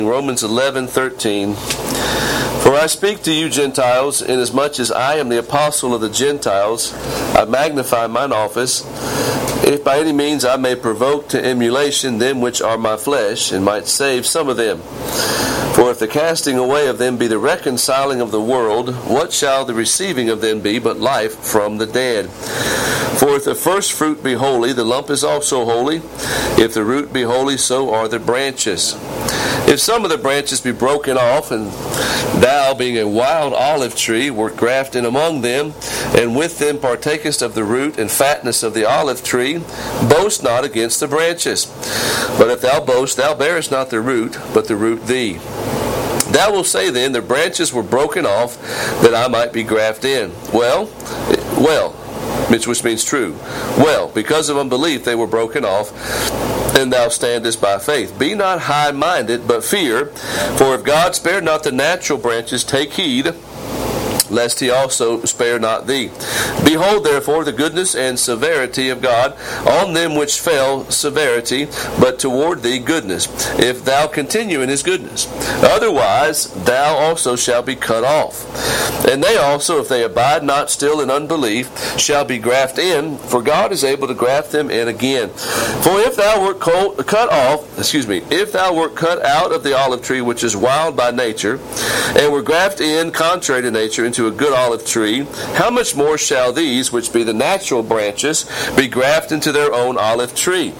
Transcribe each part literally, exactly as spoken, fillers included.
Romans eleven thirteen. For I speak to you Gentiles, inasmuch as I am the apostle of the Gentiles, I magnify mine office, if by any means I may provoke to emulation them which are my flesh, and might save some of them. For if the casting away of them be the reconciling of the world, what shall the receiving of them be but life from the dead? For if the first fruit be holy, the lump is also holy. If the root be holy, so are the branches. If some of the branches be broken off, and thou, being a wild olive tree, wert grafted among them, and with them partakest of the root and fatness of the olive tree, boast not against the branches. But if thou boast, thou bearest not the root, but the root thee. Thou wilt say then, the branches were broken off, that I might be grafted in. Well, well, which means true. Well, because of unbelief they were broken off, and thou standest by faith. Be not high-minded, but fear. For if God spared not the natural branches, take heed, lest he also spare not thee. Behold, therefore, the goodness and severity of God on them which fell, severity, but toward thee goodness, if thou continue in his goodness. Otherwise, thou also shalt be cut off. And they also, if they abide not still in unbelief, shall be grafted in, for God is able to graft them in again. For if thou wert cut off, excuse me, if thou wert cut out of the olive tree which is wild by nature, and were grafted in contrary to nature into a good olive tree, how much more shall these, which be the natural branches, be grafted into their own olive tree?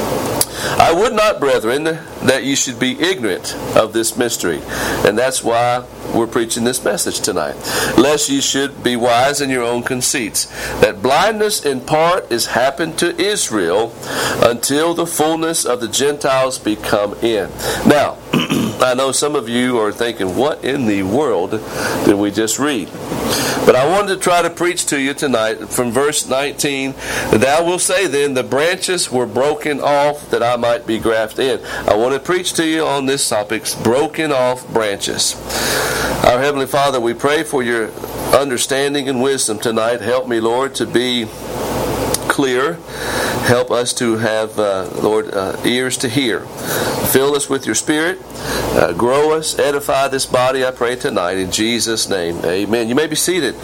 I would not, brethren, that you should be ignorant of this mystery. And that's why we're preaching this message tonight. Lest you should be wise in your own conceits. That blindness in part is happened to Israel until the fullness of the Gentiles be come in. Now, I know some of you are thinking, what in the world did we just read? But I wanted to try to preach to you tonight from verse nineteen. Thou wilt say then, the branches were broken off that I might be grafted in. I want to preach to you on this topic, broken off branches. Our Heavenly Father, we pray for your understanding and wisdom tonight. Help me, Lord, to be clear. Help us to have, uh, Lord, uh, ears to hear. Fill us with your Spirit. Uh, grow us. Edify this body, I pray tonight. In Jesus' name, amen. You may be seated.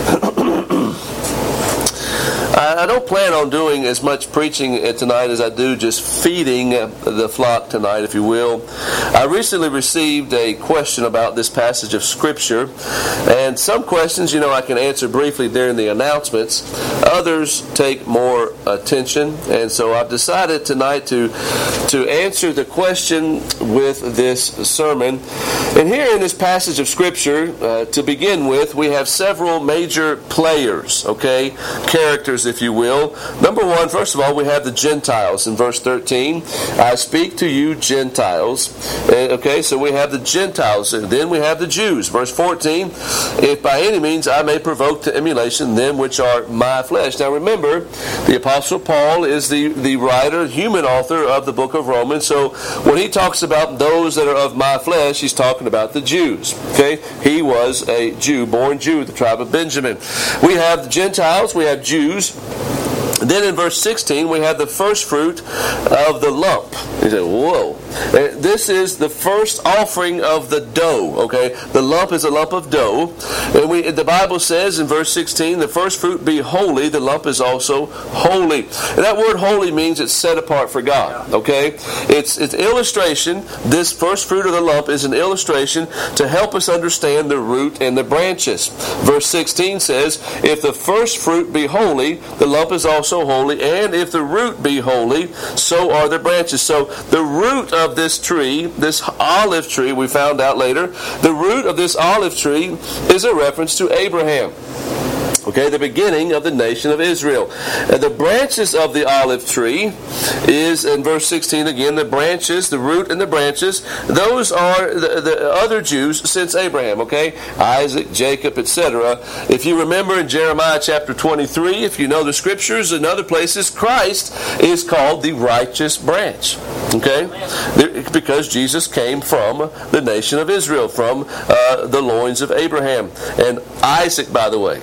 I don't plan on doing as much preaching tonight as I do just feeding the flock tonight, if you will. I recently received a question about this passage of Scripture, and some questions, you know, I can answer briefly during the announcements. Others take more attention, and so I've decided tonight to, to answer the question with this sermon. And here in this passage of Scripture, uh, to begin with, we have several major players, okay, characters, if you will. Number one, first of all, we have the Gentiles in verse thirteen. I speak to you Gentiles. Okay, so we have the Gentiles. And then we have the Jews. Verse fourteen, if by any means I may provoke to emulation them which are my flesh. Now remember, the Apostle Paul is the, the writer, human author of the book of Romans. So when he talks about those that are of my flesh, he's talking about the Jews. Okay, he was a Jew, born Jew, the tribe of Benjamin. We have the Gentiles, we have Jews. Then in verse sixteen, we have the first fruit of the lump. You say, whoa. This is the first offering of the dough, okay? The lump is a lump of dough. And we, the Bible says in verse sixteen, the first fruit be holy, the lump is also holy. And that word holy means it's set apart for God, okay? It's it's illustration. This first fruit of the lump is an illustration to help us understand the root and the branches. Verse sixteen says, if the first fruit be holy, the lump is also holy, and if the root be holy, so are the branches. So the root of this tree, this olive tree, we found out later, the root of this olive tree is a reference to Abraham. Okay, the beginning of the nation of Israel. And the branches of the olive tree is, in verse sixteen again, the branches, the root and the branches, those are the, the other Jews since Abraham, okay? Isaac, Jacob, et cetera. If you remember in Jeremiah chapter twenty-three, if you know the scriptures and other places, Christ is called the righteous branch, okay? Because Jesus came from the nation of Israel, from uh, the loins of Abraham. And Isaac, by the way,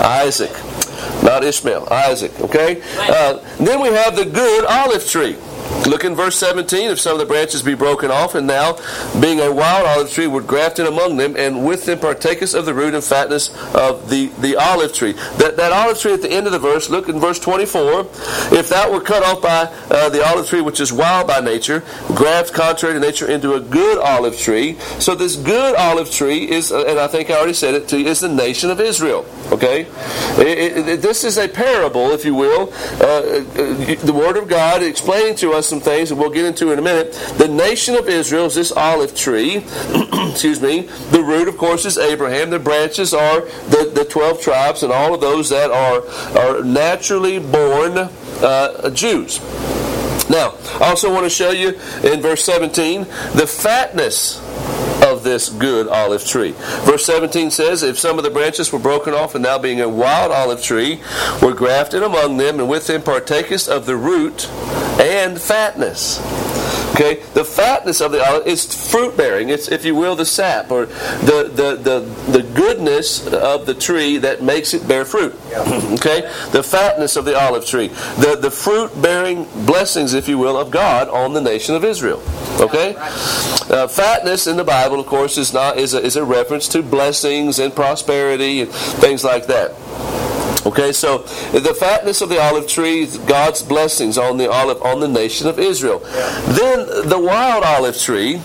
Isaac, not Ishmael, Isaac, okay? Uh, then we have the good olive tree. Look in verse seventeen. If some of the branches be broken off, and now, being a wild olive tree, were grafted among them, and with them partakest of the root and fatness of the, the olive tree. That, that olive tree at the end of the verse, look in verse twenty-four. If thou were cut off by uh, the olive tree, which is wild by nature, graft contrary to nature into a good olive tree. So this good olive tree is, uh, and I think I already said it to you, is the nation of Israel. Okay? It, it, this is a parable, if you will. Uh, the Word of God explaining to us some things that we'll get into in a minute. The nation of Israel is this olive tree. Excuse me. The root, of course, is Abraham. The branches are the, the twelve tribes and all of those that are, are naturally born uh, Jews. Now, I also want to show you in verse seventeen the fatness of this good olive tree. Verse seventeen says, if some of the branches were broken off, and thou being a wild olive tree, were grafted among them, and with them partakest of the root and fatness. Okay, the fatness of the olive is fruit bearing. It's, if you will, the sap or the, the, the, the goodness of the tree that makes it bear fruit. Okay, the fatness of the olive tree, the the fruit bearing blessings, if you will, of God on the nation of Israel. Okay, uh, fatness in the Bible, of course, is not is a, is a reference to blessings and prosperity and things like that. Okay, so the fatness of the olive tree is God's blessings on the olive on the nation of Israel. Yeah. Then the wild olive tree,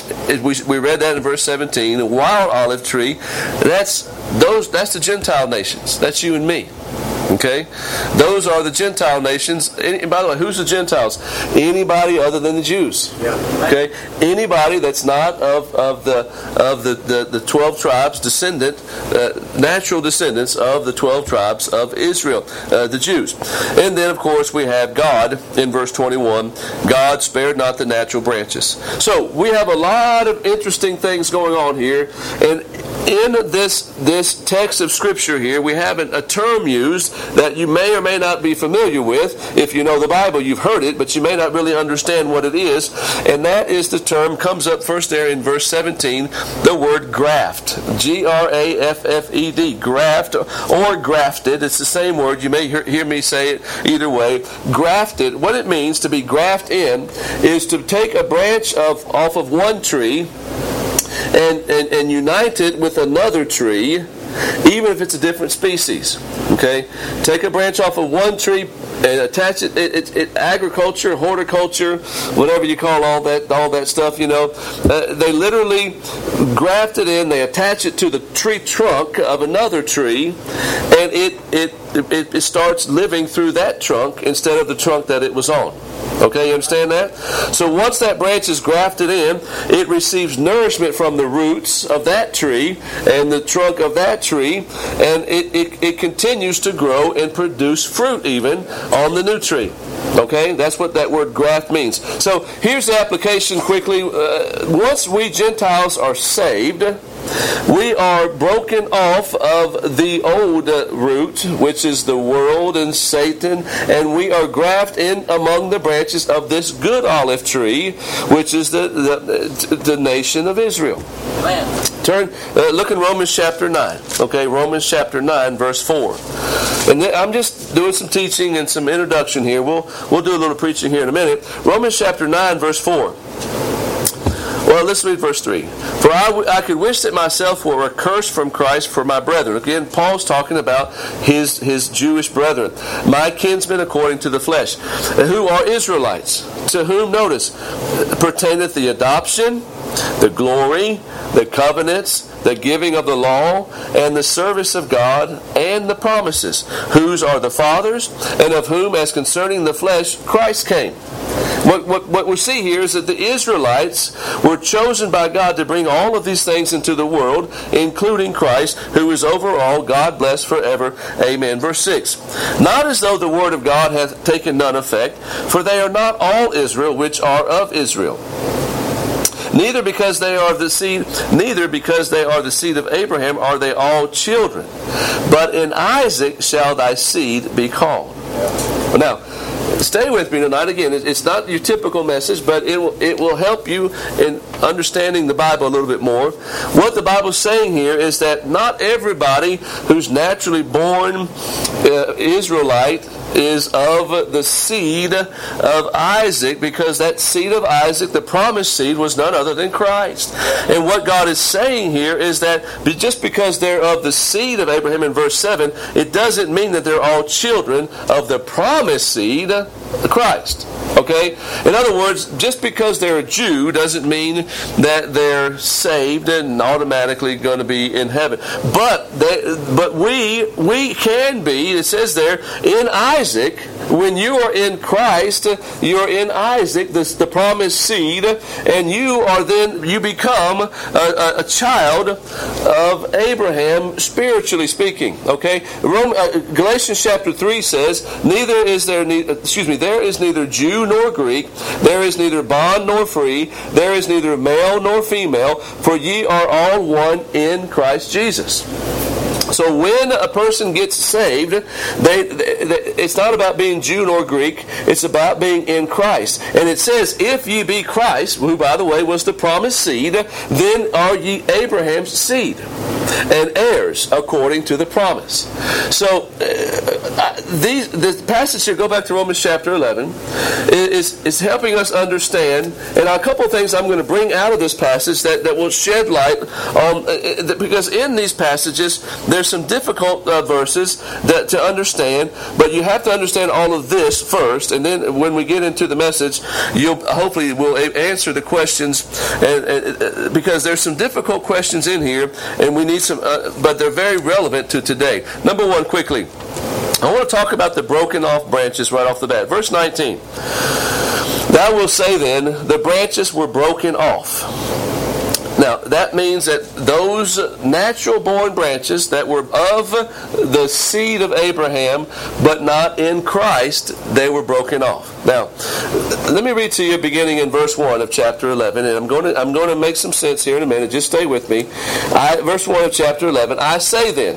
we we read that in verse seventeen. The wild olive tree, that's those that's the Gentile nations. That's you and me. Okay, those are the Gentile nations. And by the way, who's the Gentiles? Anybody other than the Jews. Yeah. Okay, anybody that's not of, of the of the, the, the twelve tribes, descendant, uh, natural descendants of the twelve tribes of Israel, uh, the Jews. And then, of course, we have God in verse twenty-one. God spared not the natural branches. So we have a lot of interesting things going on here, and in this this text of Scripture here, we have a term used that you may or may not be familiar with. If you know the Bible, you've heard it, but you may not really understand what it is. And that is the term, comes up first there in verse seventeen, the word graft. G R A F F E D. Graft or grafted. It's the same word. You may hear, hear me say it either way. Grafted. What it means to be graft in is to take a branch of off of one tree and, and, and unite it with another tree, even if it's a different species. Okay? Take a branch off of one tree and attach it, it, it, it agriculture, horticulture, whatever you call all that all that stuff, you know. Uh, they literally graft it in, they attach it to the tree trunk of another tree, and it it, it, it starts living through that trunk instead of the trunk that it was on. Okay, you understand that? So once that branch is grafted in, it receives nourishment from the roots of that tree and the trunk of that tree, and it, it, it continues to grow and produce fruit even on the new tree. Okay, that's what that word graft means. So here's the application quickly. Uh, once we Gentiles are saved, we are broken off of the old uh, root, which is the world and Satan, and we are grafted in among the branches of this good olive tree, which is the the, the nation of Israel. Amen. Turn, uh, look in Romans chapter nine. Okay, Romans chapter nine, verse four. And th- I'm just doing some teaching and some introduction here. We'll we'll do a little preaching here in a minute. Romans chapter nine, verse four. Well, let's read verse three. For I, w- I could wish that myself were accursed from Christ for my brethren. Again, Paul's talking about his, his Jewish brethren. My kinsmen according to the flesh, who are Israelites, to whom, notice, pertaineth the adoption, the glory, the covenants, the giving of the law, and the service of God, and the promises, whose are the fathers, and of whom, as concerning the flesh, Christ came. What, what, what we see here is that the Israelites were chosen by God to bring all of these things into the world, including Christ, who is over all, God bless forever. Amen. Verse six. Not as though the word of God hath taken none effect, for they are not all Israel which are of Israel. Neither because they are the seed, neither because they are the seed of Abraham are they all children. But in Isaac shall thy seed be called. Now, stay with me tonight. Again, it's not your typical message, but it will, it will help you in understanding the Bible a little bit more. What the Bible's saying here is that not everybody who's naturally born uh, Israelite is of the seed of Isaac, because that seed of Isaac, the promised seed, was none other than Christ. And what God is saying here is that just because they're of the seed of Abraham in verse seven, it doesn't mean that they're all children of the promised seed, Christ. Okay? In other words, just because they're a Jew doesn't mean that they're saved and automatically going to be in heaven. But they, but we we can be, it says there, in Isaac. When you are in Christ, you're in Isaac, the, the promised seed, and you are then, you become a, a, a child of Abraham, spiritually speaking. Okay? Rome, uh, Galatians chapter three says, neither is there, ne- excuse me, there is neither Jew nor Greek, there is neither bond nor free, there is neither male nor female, for ye are all one in Christ Jesus. So when a person gets saved, they, they, it's not about being Jew nor Greek. It's about being in Christ. And it says, if ye be Christ, who, by the way, was the promised seed, then are ye Abraham's seed and heirs according to the promise. So uh, these, the passage here, go back to Romans chapter eleven, is, is helping us understand, and a couple of things I'm going to bring out of this passage that, that will shed light on, uh, because in these passages, there's some difficult uh, verses that to understand, but you have to understand all of this first, and then when we get into the message, you'll hopefully will answer the questions, and, and, because there's some difficult questions in here, and we need some, uh, but they're very relevant to today. Number one, quickly, I want to talk about the broken off branches right off the bat. Verse nineteen. Thou wilt say then, the branches were broken off. Now, that means that those natural-born branches that were of the seed of Abraham, but not in Christ, they were broken off. Now, let me read to you beginning in verse one of chapter eleven, and I'm going to I'm going to make some sense here in a minute. Just stay with me. I, verse one of chapter eleven, I say then,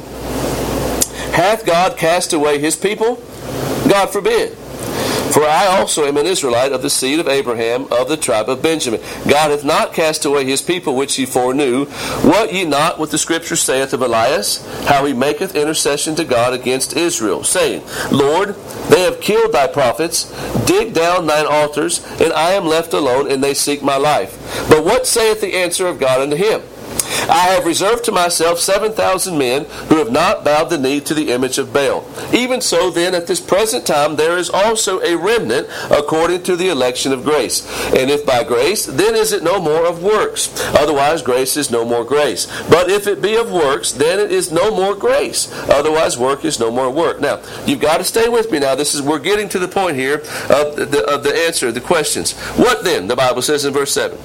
hath God cast away his people? God forbid. For I also am an Israelite of the seed of Abraham, of the tribe of Benjamin. God hath not cast away his people which he foreknew. Wot ye not what the Scripture saith of Elias, how he maketh intercession to God against Israel, saying, Lord, they have killed thy prophets, dig down thine altars, and I am left alone, and they seek my life. But what saith the answer of God unto him? I have reserved to myself seven thousand men who have not bowed the knee to the image of Baal. Even so then at this present time there is also a remnant according to the election of grace. And if by grace, then is it no more of works. Otherwise grace is no more grace. But if it be of works, then it is no more grace. Otherwise work is no more work. Now, you've got to stay with me now. This is we're getting to the point here of the, of the answer, the questions. What then? The Bible says in verse seven.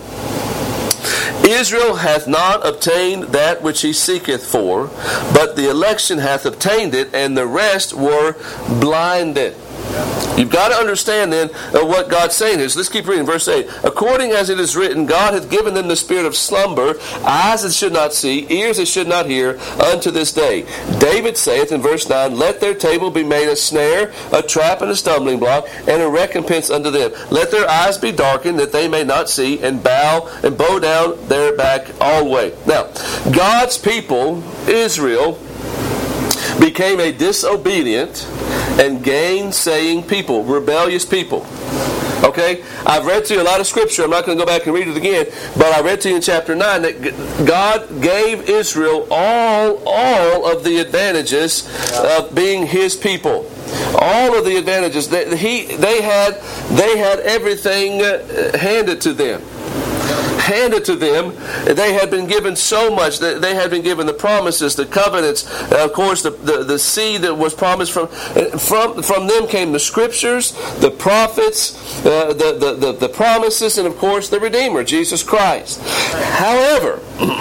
Israel hath not obtained that which he seeketh for, but the election hath obtained it, and the rest were blinded. You've got to understand then uh, what God's saying is. Let's keep reading verse eight. According as it is written, God hath given them the spirit of slumber, eyes that should not see, ears that should not hear, unto this day. David saith in verse nine, Let their table be made a snare, a trap, and a stumbling block, and a recompense unto them. Let their eyes be darkened, that they may not see, and bow and bow down their back alway. Now, God's people, Israel, became a disobedient and gainsaying people, rebellious people. Okay? I've read to you a lot of scripture. I'm not going to go back and read it again, but I read to you in chapter nine that God gave Israel all, all of the advantages of being His people. All of the advantages. They, he, they, had, they had everything handed to them. handed to them. They had been given so much. They had been given the promises, the covenants, of course, the, the, the seed that was promised from from from them came the scriptures, the prophets, uh, the, the, the, the promises, and of course the Redeemer, Jesus Christ. However,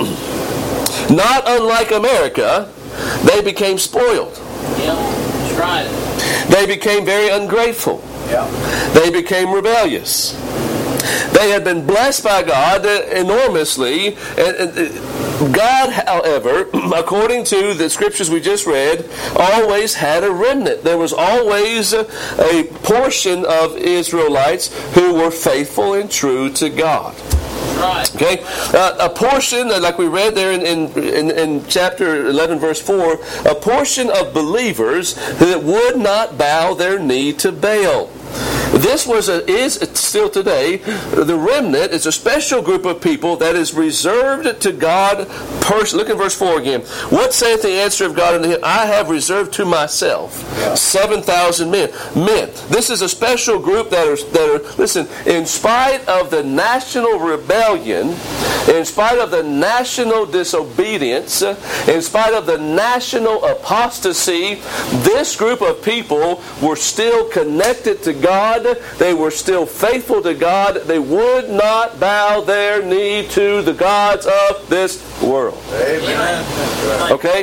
not unlike America, they became spoiled. Yeah, that's right. They became very ungrateful. Yeah. They became rebellious. They had been blessed by God enormously, and God, however, according to the scriptures we just read, always had a remnant. There was always a portion of Israelites who were faithful and true to God. Right. Okay, uh, a portion, like we read there in, in, in, in chapter eleven, verse four, a portion of believers that would not bow their knee to Baal. This was a, is still today, the remnant is a special group of people that is reserved to God personally. Look at verse four again. What saith the answer of God unto him? I have reserved to myself seven thousand men. Men. This is a special group that are, that are, listen, in spite of the national rebellion, in spite of the national disobedience, in spite of the national apostasy, this group of people were still connected to God. They were still faithful to God. They would not bow their knee to the gods of this world. Amen. Okay?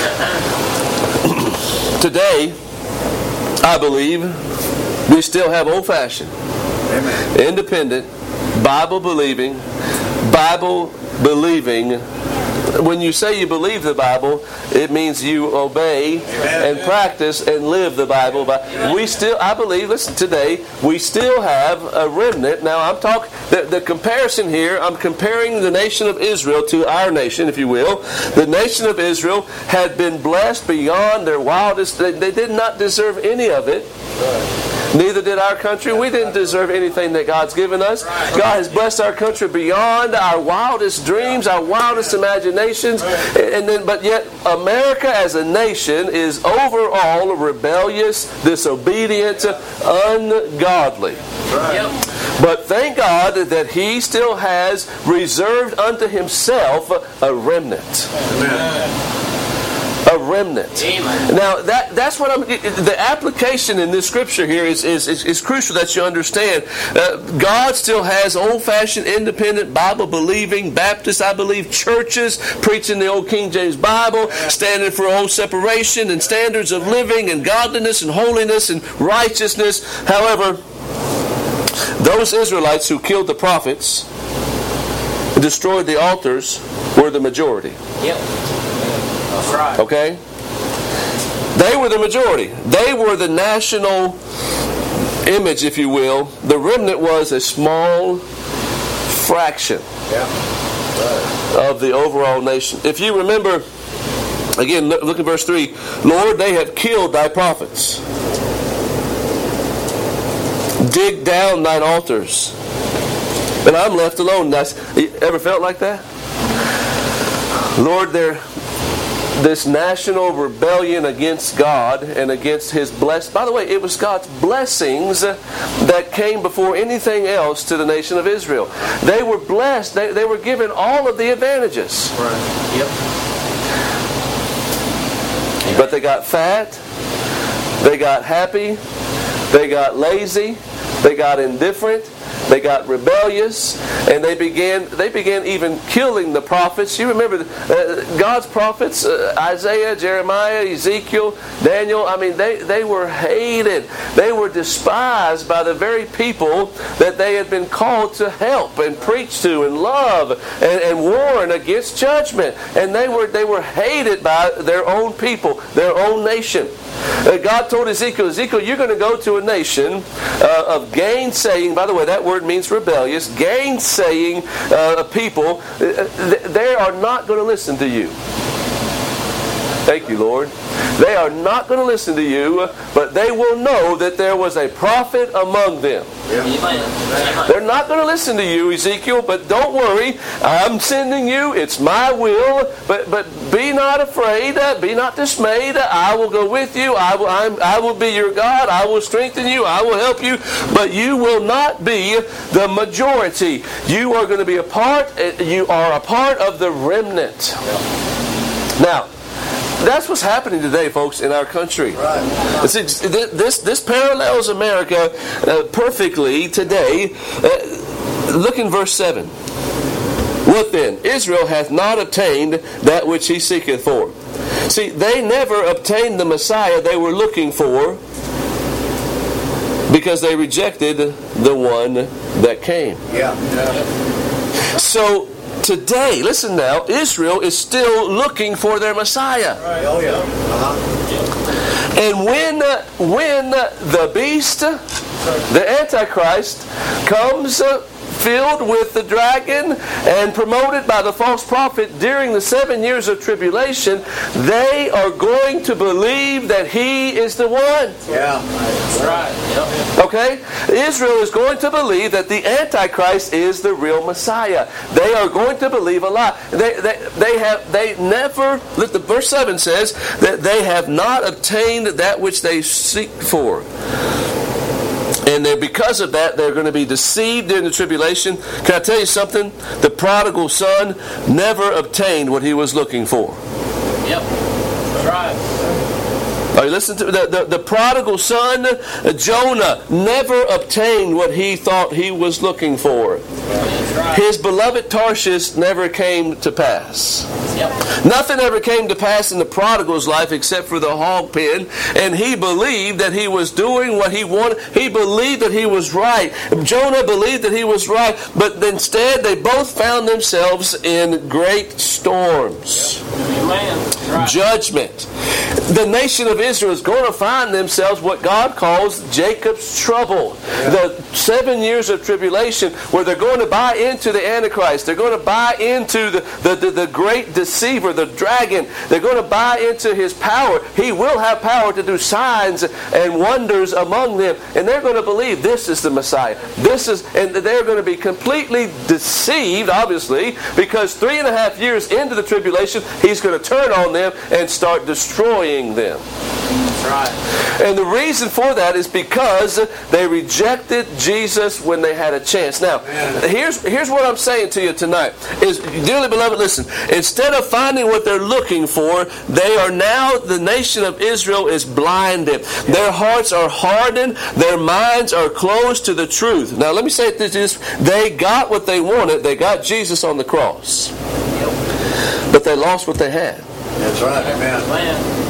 Today, I believe, we still have old-fashioned, Amen. independent, Bible-believing, Bible-believing. When you say you believe the Bible, it means you obey Amen. and practice and live the Bible. We still, I believe, listen, today, we still have a remnant. Now, I'm talking, the, the comparison here, I'm comparing the nation of Israel to our nation, if you will. The nation of Israel had been blessed beyond their wildest, they, they did not deserve any of it. Neither did our country. We didn't deserve anything that God's given us. God has blessed our country beyond our wildest dreams, our wildest imaginations. And then, but yet, America as a nation is overall rebellious, disobedient, ungodly. Yep. But thank God that He still has reserved unto Himself a remnant. Amen. A remnant. Amen. Now that that's what I'm. The application in this scripture here is is, is, is crucial that you understand. Uh, God still has old-fashioned, independent, Bible-believing Baptist, I believe, churches preaching the old King James Bible, standing for old separation and standards of living and godliness and holiness and righteousness. However, those Israelites who killed the prophets, destroyed the altars, were the majority. Yep. That's right. Okay? They were the majority. They were the national image, if you will. The remnant was a small fraction Yeah. of the overall nation. If you remember, again, look, look at verse three. Lord, they have killed thy prophets. Dig down thine altars, and I'm left alone. That's, you ever felt like that? Lord, they're this national rebellion against God and against His blessed. By the way, it was God's blessings that came before anything else to the nation of Israel. They were blessed. They, they were given all of the advantages. Right. Yep. But they got fat. They got happy. They got lazy. They got indifferent. They got rebellious, and they began they began even killing the prophets. You remember uh, God's prophets, uh, Isaiah, Jeremiah, Ezekiel, Daniel. I mean, they, they were hated. They were despised by the very people that they had been called to help and preach to and love and, and warn against judgment. And they were they were hated by their own people, their own nation. Uh, God told Ezekiel, Ezekiel, you're going to go to a nation uh, of gainsaying. By the way, that word means rebellious. Gainsaying uh, people. Uh, they are not going to listen to you. Thank you, Lord. They are not going to listen to you, but they will know that there was a prophet among them. Amen. They're not going to listen to you, Ezekiel, but don't worry. I'm sending you. It's my will. But but be not afraid. Be not dismayed. I will go with you. I will, I'm, I will be your God. I will strengthen you. I will help you. But you will not be the majority. You are going to be a part. You are a part of the remnant. Now, that's what's happening today, folks, in our country. Right. See, this this parallels America uh, perfectly today. Uh, look in verse seven. What then? Israel hath not obtained that which he seeketh for. See, they never obtained the Messiah they were looking for because they rejected the one that came. Yeah. So, today, listen now, Israel is still looking for their Messiah. Right. Oh yeah. Uh-huh. And when uh, when uh, the beast, uh, the Antichrist, comes uh, filled with the dragon and promoted by the false prophet during the seven years of tribulation, they are going to believe that he is the one. Yeah. That's right. Yep. Okay? Israel is going to believe that the Antichrist is the real Messiah. They are going to believe a lie. They, they, they have they never, the verse seven says that they have not obtained that which they seek for. And they're, because of that, they're going to be deceived during the tribulation. Can I tell you something? The prodigal son never obtained what he was looking for. Yep. That's right. Are you listening to the, the, the prodigal son, uh, Jonah, never obtained what he thought he was looking for. That's right. His beloved Tarshish never came to pass. Yep. Nothing ever came to pass in the prodigal's life except for the hog pen, and he believed that he was doing what he wanted. He believed that he was right. Jonah believed that he was right, but instead they both found themselves in great storms. Amen. That's right. Judgment. The nation of Israel is going to find themselves what God calls Jacob's trouble. Yeah. The seven years of tribulation where they're going to buy into the Antichrist. They're going to buy into the, the, the, the great deceiver, the dragon. They're going to buy into his power. He will have power to do signs and wonders among them. And they're going to believe this is the Messiah. This is, and they're going to be completely deceived, obviously, because three and a half years into the tribulation, he's going to turn on them and start destroying them. That's right. And the reason for that is because they rejected Jesus when they had a chance. Now, here's here's what I'm saying to you tonight. Is, dearly beloved, listen. Instead of finding what they're looking for, they are now, the nation of Israel is blinded. Their hearts are hardened. Their minds are closed to the truth. Now, let me say this. They got what they wanted. They got Jesus on the cross. But they lost what they had. That's right. Amen. Amen.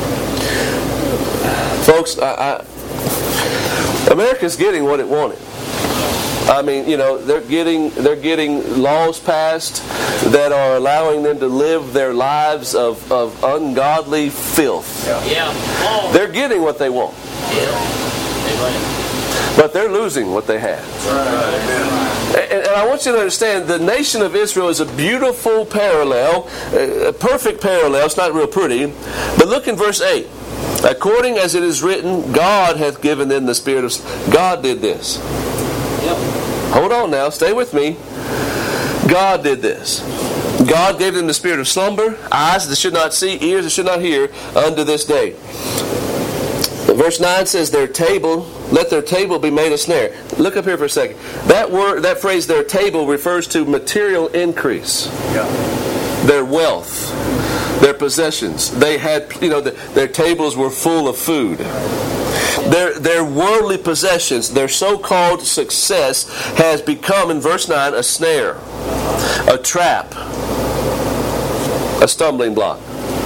Folks, I, I, America's getting what it wanted. I mean, you know, they're getting they're getting laws passed that are allowing them to live their lives of, of ungodly filth. Yeah. Yeah. Oh. They're getting what they want, Yeah. Amen. but they're losing what they had. That's right. Amen. And, and I want you to understand, the nation of Israel is a beautiful parallel, a perfect parallel. It's not real pretty, but look in verse eight. According as it is written, God hath given them the spirit of... God did this. Yep. Hold on now. Stay with me. God did this. God gave them the spirit of slumber, eyes that should not see, ears that should not hear, unto this day. Verse nine says, their table, let their table be made a snare. Look up here for a second. That word, that phrase, their table, refers to material increase. Yeah. Their wealth. Their possessions. They had, you know, the, their tables were full of food. Their, their worldly possessions, their so-called success, has become, in verse nine, a snare, a trap, a stumbling block.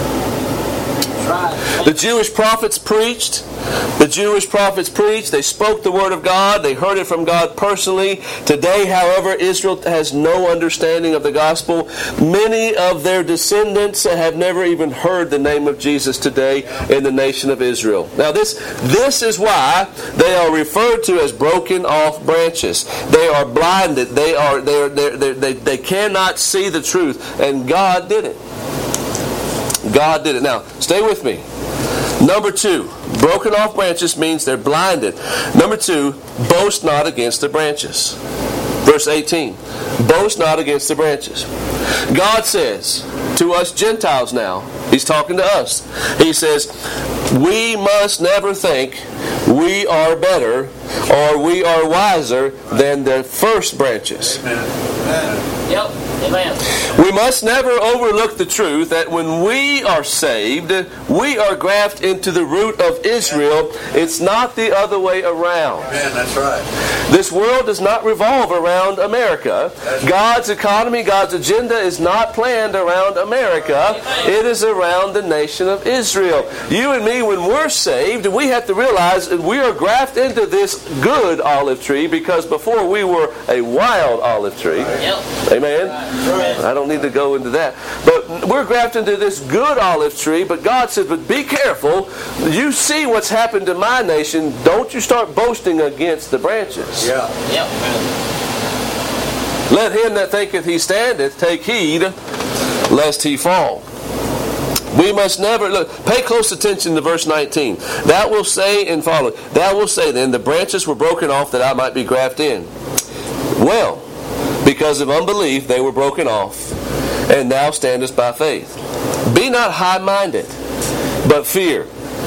Right. The Jewish prophets preached. The Jewish prophets preached. They spoke the word of God. They heard it from God personally. Today, however, Israel has no understanding of the gospel. Many of their descendants have never even heard the name of Jesus today in the nation of Israel. Now, this this is why they are referred to as broken off branches. They are blinded. They are they are they they they, they cannot see the truth, and God did it. God did it. Now, stay with me. Number two, broken off branches means they're blinded. Number two, boast not against the branches. Verse eighteen, boast not against the branches. God says to us Gentiles now, He's talking to us. He says, we must never think we are better or we are wiser than the first branches. Amen. Yep. Amen. We must never overlook the truth that when we are saved, we are grafted into the root of Israel. It's not the other way around. Amen. That's right. This world does not revolve around America. God's economy, God's agenda is not planned around America. It is around the nation of Israel. You and me, when we're saved, we have to realize that we are grafted into this good olive tree, because before we were a wild olive tree. Yep. Amen? I don't need to go into that. But we're grafted into this good olive tree, but God said, but be careful. You see what's happened to my nation. Don't you start boasting against the branches. Yeah. Yep. Let him that thinketh he standeth take heed lest he fall. We must never, look, pay close attention to verse nineteen. That will say and follow. That will say then, the branches were broken off that I might be grafted in. Well, because of unbelief they were broken off, and thou standest by faith. Be not high-minded, but fear.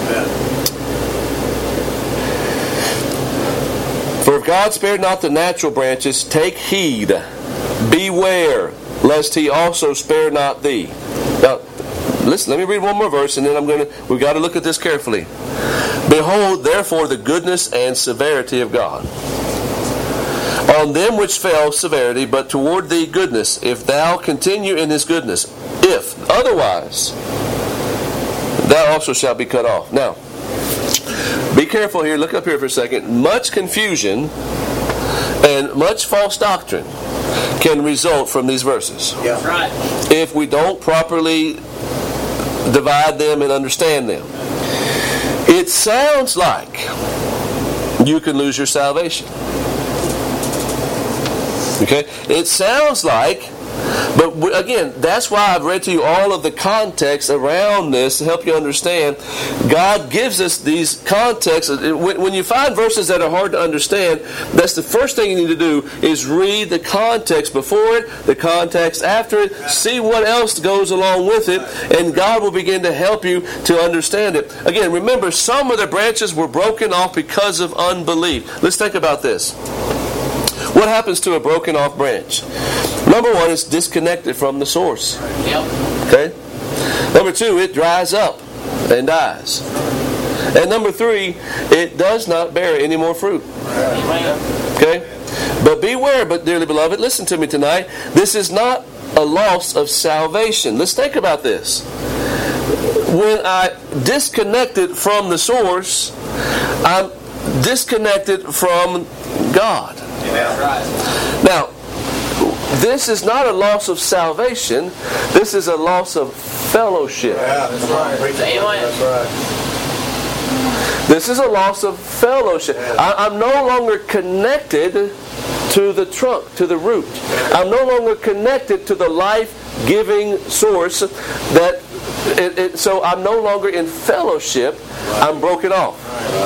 For if God spared not the natural branches, take heed, beware, lest he also spare not thee. Now, listen, let me read one more verse, and then I'm going to, we've got to look at this carefully. Behold, therefore, the goodness and severity of God. On them which fell severity, but toward thee goodness, if thou continue in his goodness. If, otherwise, thou also shalt be cut off. Now, be careful here. Look up here for a second. Much confusion and much false doctrine can result from these verses. Yeah. That's right. If we don't properly divide them and understand them. It sounds like you can lose your salvation. Okay? It sounds like, but again, that's why I've read to you all of the context around this to help you understand. God gives us these contexts. When you find verses that are hard to understand, that's the first thing you need to do is read the context before it, the context after it, see what else goes along with it, and God will begin to help you to understand it. Again, remember, some of the branches were broken off because of unbelief. Let's think about this. What happens to a broken off branch? Number one, it's disconnected from the source. Yep. Okay? Number two, it dries up and dies. And number three, it does not bear any more fruit. Okay? But beware, but dearly beloved, listen to me tonight. This is not a loss of salvation. Let's think about this. When I disconnected from the source, I'm disconnected from God. Right. Now, this is not a loss of salvation. This is a loss of fellowship. Yeah, that's right. Amen. That's right. This is a loss of fellowship. I, I'm no longer connected to the trunk, to the root. I'm no longer connected to the life-giving source. That it, it, so I'm no longer in fellowship. I'm broken off.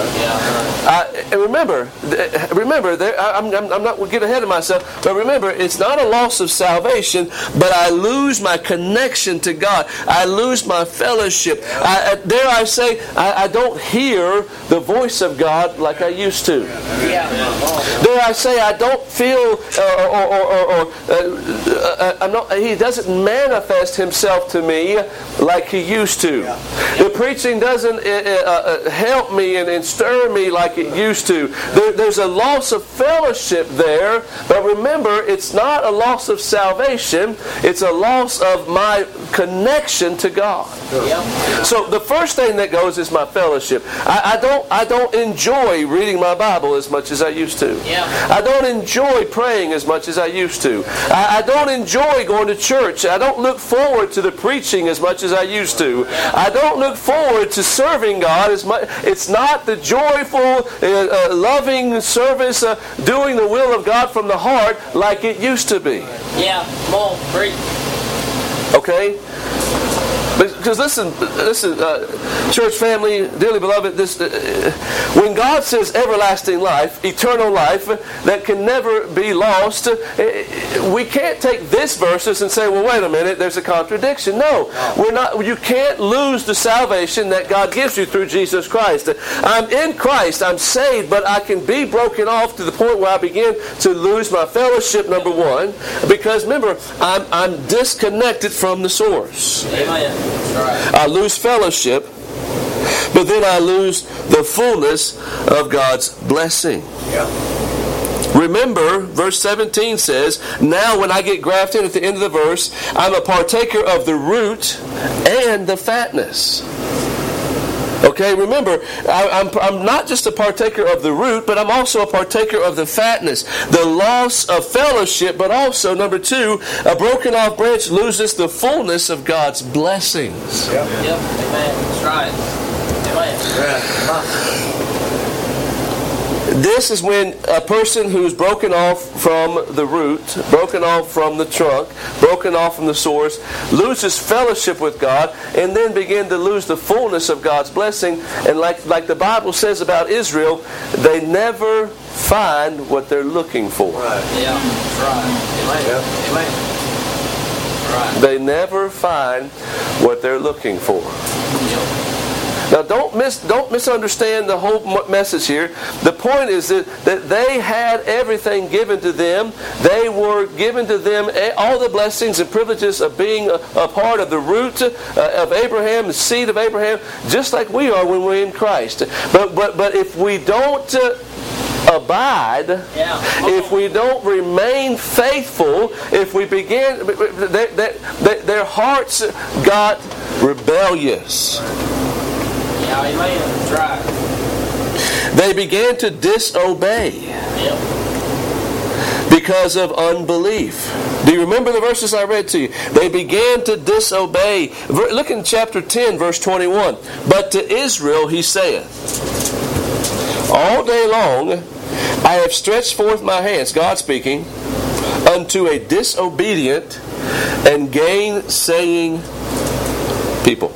I, and remember, remember, there, I, I'm, I'm not going to get ahead of myself, but remember, it's not a loss of salvation, but I lose my connection to God. I lose my fellowship. I, dare I say, I, I don't hear the voice of God like I used to. Yeah. Dare I say, I don't feel, uh, or, or, or, or uh, I'm not, He doesn't manifest Himself to me like He used to. The preaching doesn't uh, uh, help me and, and stir me like it used to. There, there's a loss of fellowship there, but remember, it's not a loss of salvation. It's a loss of my connection to God. Yep. So the first thing that goes is my fellowship. I, I don't I don't enjoy reading my Bible as much as I used to. Yeah. I don't enjoy praying as much as I used to. I, I don't enjoy going to church. I don't look forward to the preaching as much as I used to. I don't look forward to serving God as much. It's not the joyful, uh, uh, loving service, uh, doing the will of God from the heart like it used to be. Yeah. Come on, preach. Okay? Because listen, listen, uh, church family, dearly beloved, this uh, when God says everlasting life, eternal life that can never be lost, uh, we can't take this verses and say, well, wait a minute, there's a contradiction. No, we're not. You can't lose the salvation that God gives you through Jesus Christ. I'm in Christ, I'm saved, but I can be broken off to the point where I begin to lose my fellowship, number one, because remember, I'm, I'm disconnected from the source. Amen. Right. I lose fellowship, but then I lose the fullness of God's blessing. Yeah. Remember, verse seventeen says, now when I get grafted at the end of the verse, I'm a partaker of the root and the fatness. Okay, remember, I, I'm, I'm not just a partaker of the root, but I'm also a partaker of the fatness. The loss of fellowship, but also, number two, a broken off branch loses the fullness of God's blessings. Yep. Yep. Amen. That's right. Amen. Yeah. This is when a person who's broken off from the root, broken off from the trunk, broken off from the source, loses fellowship with God, and then begin to lose the fullness of God's blessing. And like, like the Bible says about Israel, they never find what they're looking for. Right. Yeah, that's right. Amen. Yep. Amen. Right. They never find what they're looking for. Yep. Now, don't mis don't misunderstand the whole message here. The point is that, that they had everything given to them. They were given to them all the blessings and privileges of being a, a part of the root uh, of Abraham, the seed of Abraham, just like we are when we're in Christ. But but but if we don't uh, abide, Yeah. if we don't remain faithful, if we begin, they, they, they, their hearts got rebellious. Yeah, amen. That's right. They began to disobey Yep. because of unbelief. Do you remember the verses I read to you? They began to disobey. Look in chapter ten, verse twenty-one. But to Israel he saith, all day long I have stretched forth my hands, God speaking, unto a disobedient and gainsaying people.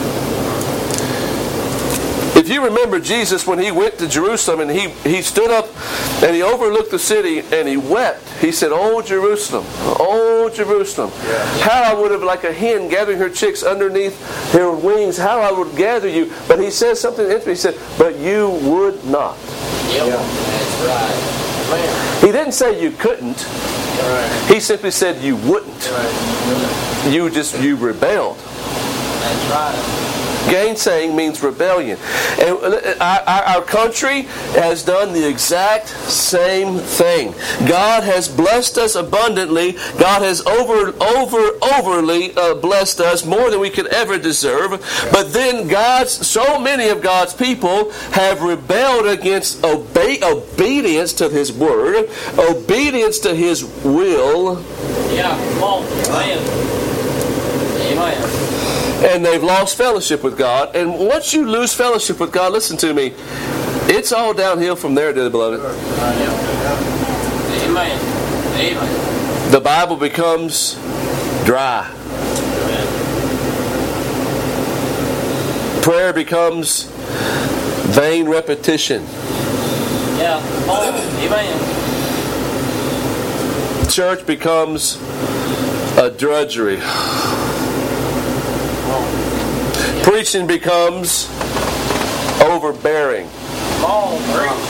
If you remember Jesus when he went to Jerusalem and he, he stood up and he overlooked the city and he wept. He said, "Oh Jerusalem, oh Jerusalem, how I would have, like a hen gathering her chicks underneath her wings, how I would gather you." But he says something interesting. He said, "But you would not." Yep. Yeah. That's right. Amen. He didn't say you couldn't. Right. He simply said you wouldn't. Right. You just, you rebelled. That's right. Gainsaying means rebellion. And our, our country has done the exact same thing. God has blessed us abundantly. God has over, over, overly uh, blessed us more than we could ever deserve. But then God's, so many of God's people have rebelled against obe- obedience to His Word, obedience to His will, Yeah, come on. Amen. Amen. and they've lost fellowship with God. And once you lose fellowship with God, listen to me, it's all downhill from there, dear beloved. Amen. Amen. The Bible becomes dry. Prayer becomes vain repetition. Yeah, come on. Amen. Church becomes a drudgery. Preaching becomes overbearing. Come on, preach.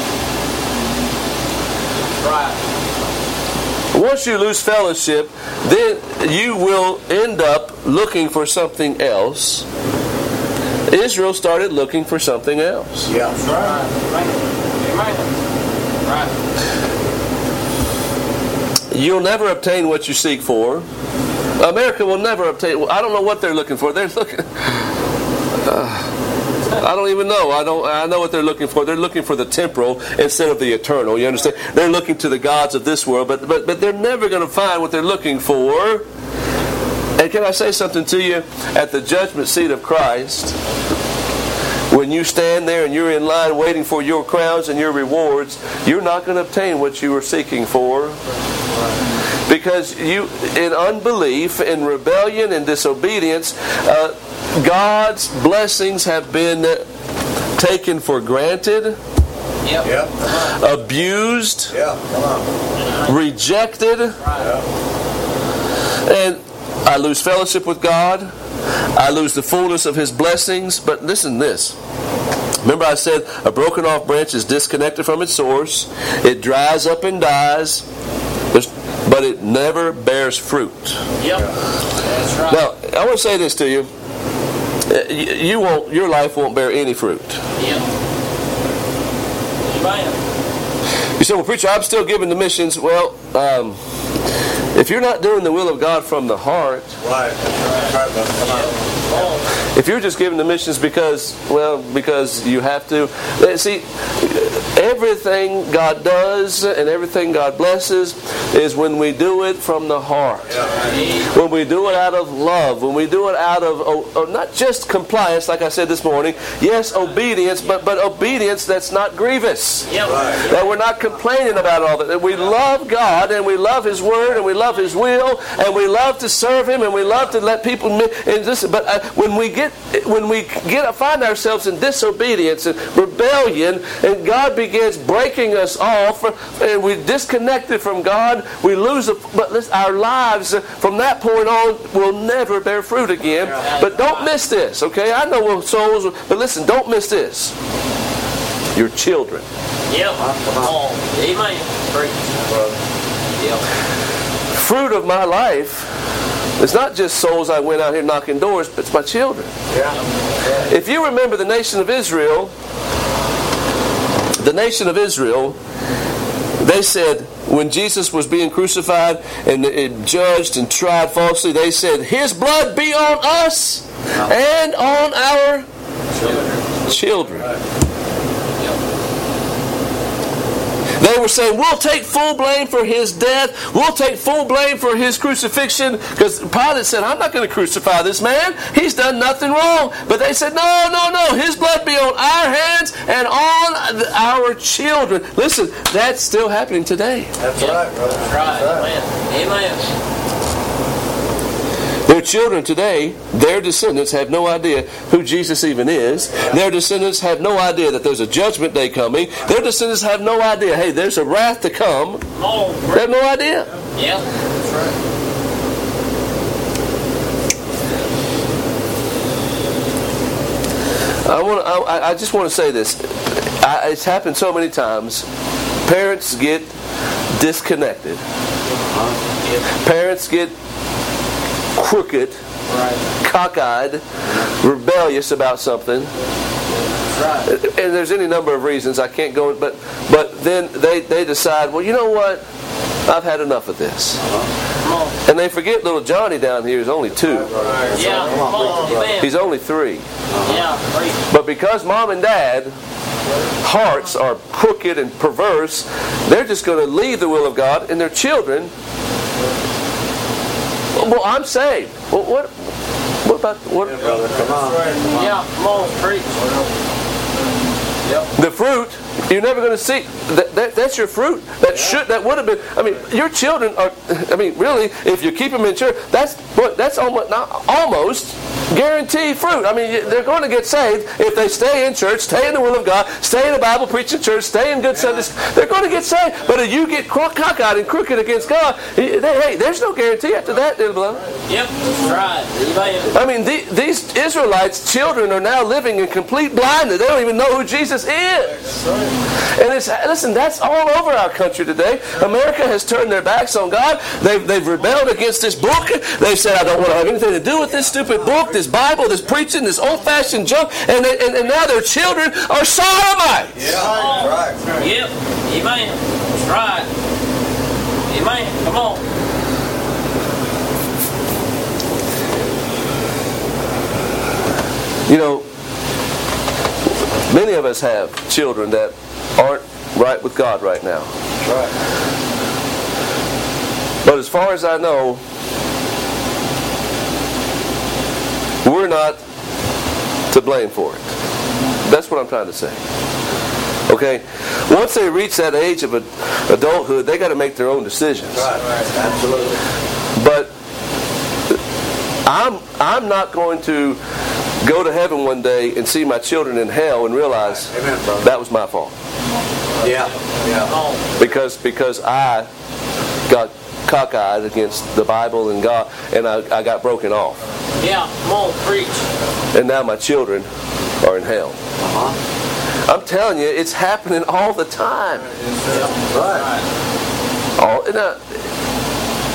Right. Once you lose fellowship, then you will end up looking for something else. Israel started looking for something else. Yeah. That's right. Amen. Right. You'll never obtain what you seek for. America will never obtain. I don't know what they're looking for. They're looking. Uh, I don't even know. I don't. I know what they're looking for. They're looking for the temporal instead of the eternal. You understand? They're looking to the gods of this world, but but but they're never going to find what they're looking for. And can I say something to you? At the judgment seat of Christ, when you stand there and you're in line waiting for your crowns and your rewards, you're not going to obtain what you were seeking for. Because you, in unbelief, in rebellion, in disobedience, uh, God's blessings have been taken for granted, Yep. Yep. abused, Yeah. Come on. rejected, Yeah. and I lose fellowship with God. I lose the fullness of His blessings. But listen to this. Remember I said a broken off branch is disconnected from its source. It dries up and dies, but it never bears fruit. Yep. That's right. Now, I want to say this to you. You won't, your life won't bear any fruit. Yep. Amen. You say, "Well, preacher, I'm still giving the missions." Well, um, if you're not doing the will of God from the heart, Right. That's right. Come on. Come on. if you're just giving the missions because, well, because you have to. See, Everything God does and everything God blesses is when we do it from the heart. When we do it out of love. When we do it out of oh, oh, not just compliance, like I said this morning. Yes, obedience, but, but obedience that's not grievous. That we're not complaining about all that. That we love God and we love His Word and we love His will and we love to serve Him and we love to let people. And this, but uh, when we get when we get find ourselves in disobedience and rebellion, and God begins breaking us off, and we disconnected from God, we lose. A, but listen, our lives from that point on will never bear fruit again. But don't miss this, okay? I know we're souls, but listen, don't miss this. Your children. Yep. Come on. Amen. Preach. Yep. Fruit of my life. It's not just souls I went out here knocking doors, but it's my children. Yeah. If you remember the nation of Israel, the nation of Israel, they said when Jesus was being crucified and, and judged and tried falsely, they said, His blood be on us and on our children. children. They were saying, we'll take full blame for His death. We'll take full blame for His crucifixion. Because Pilate said, I'm not going to crucify this man. He's done nothing wrong. But they said, no, no, no. His blood be on our hands and on our children. Listen, that's still happening today. That's right, brother. That's right. Amen. Amen. Their children today, their descendants have no idea who Jesus even is. Their descendants have no idea that there's a judgment day coming. Their descendants have no idea, hey, there's a wrath to come. They have no idea. Yeah, that's right. I want. I, I just want to say this. I, it's happened so many times. Parents get disconnected. Parents get crooked, right. cockeyed, rebellious about something. Right. And there's any number of reasons. I can't go, but but then they, they decide, well, you know what? I've had enough of this. Uh-huh. And they forget little Johnny down here is only two. Right. Yeah. Oh, he's only three. Uh-huh. Yeah. But because mom and dad hearts are crooked and perverse, they're just going to leave the will of God, and their children. Well, I'm saved. Well, what? What about what? Yeah, brother, come on. Yeah, come on, preach. Yep. The fruit you're never going to see. That, that that's your fruit. That yeah. should. That would have been. I mean, your children are. I mean, really, if you keep them in church, that's what. That's almost not almost guaranteed fruit. I mean, they're going to get saved if they stay in church, stay in the will of God, stay in the Bible preaching church, stay in good yeah. Sundays. They're going to get saved. But if you get cockeyed and crooked against God, they, hey, there's no guarantee after that, dear beloved. Yep, that's right. I mean, the, these Israelites' children are now living in complete blindness. They don't even know who Jesus is. And it's listen, that's all over our country today. America has turned their backs on God. They've, they've rebelled against this book. They've said, I don't want to have anything to do with this stupid book, this Bible, this preaching, this old-fashioned junk. And, they, and, and now their children are sodomites. Yeah, right. right. Yep. Amen. That's right. Amen. Come on. You know, many of us have children that aren't right with God right now. Right. But as far as I know, we're not to blame for it. That's what I'm trying to say. Okay? Once they reach that age of adulthood, they got to make their own decisions. Right, right. Absolutely. But I'm I'm not going to go to heaven one day and see my children in hell and realize Amen, brother. That was my fault. Yeah, yeah. Because because I got cockeyed against the Bible and God, and I, I got broken off. Yeah, come on, preach. And now my children are in hell. Uh-huh. I'm telling you, it's happening all the time. Yeah. Right. All, and I,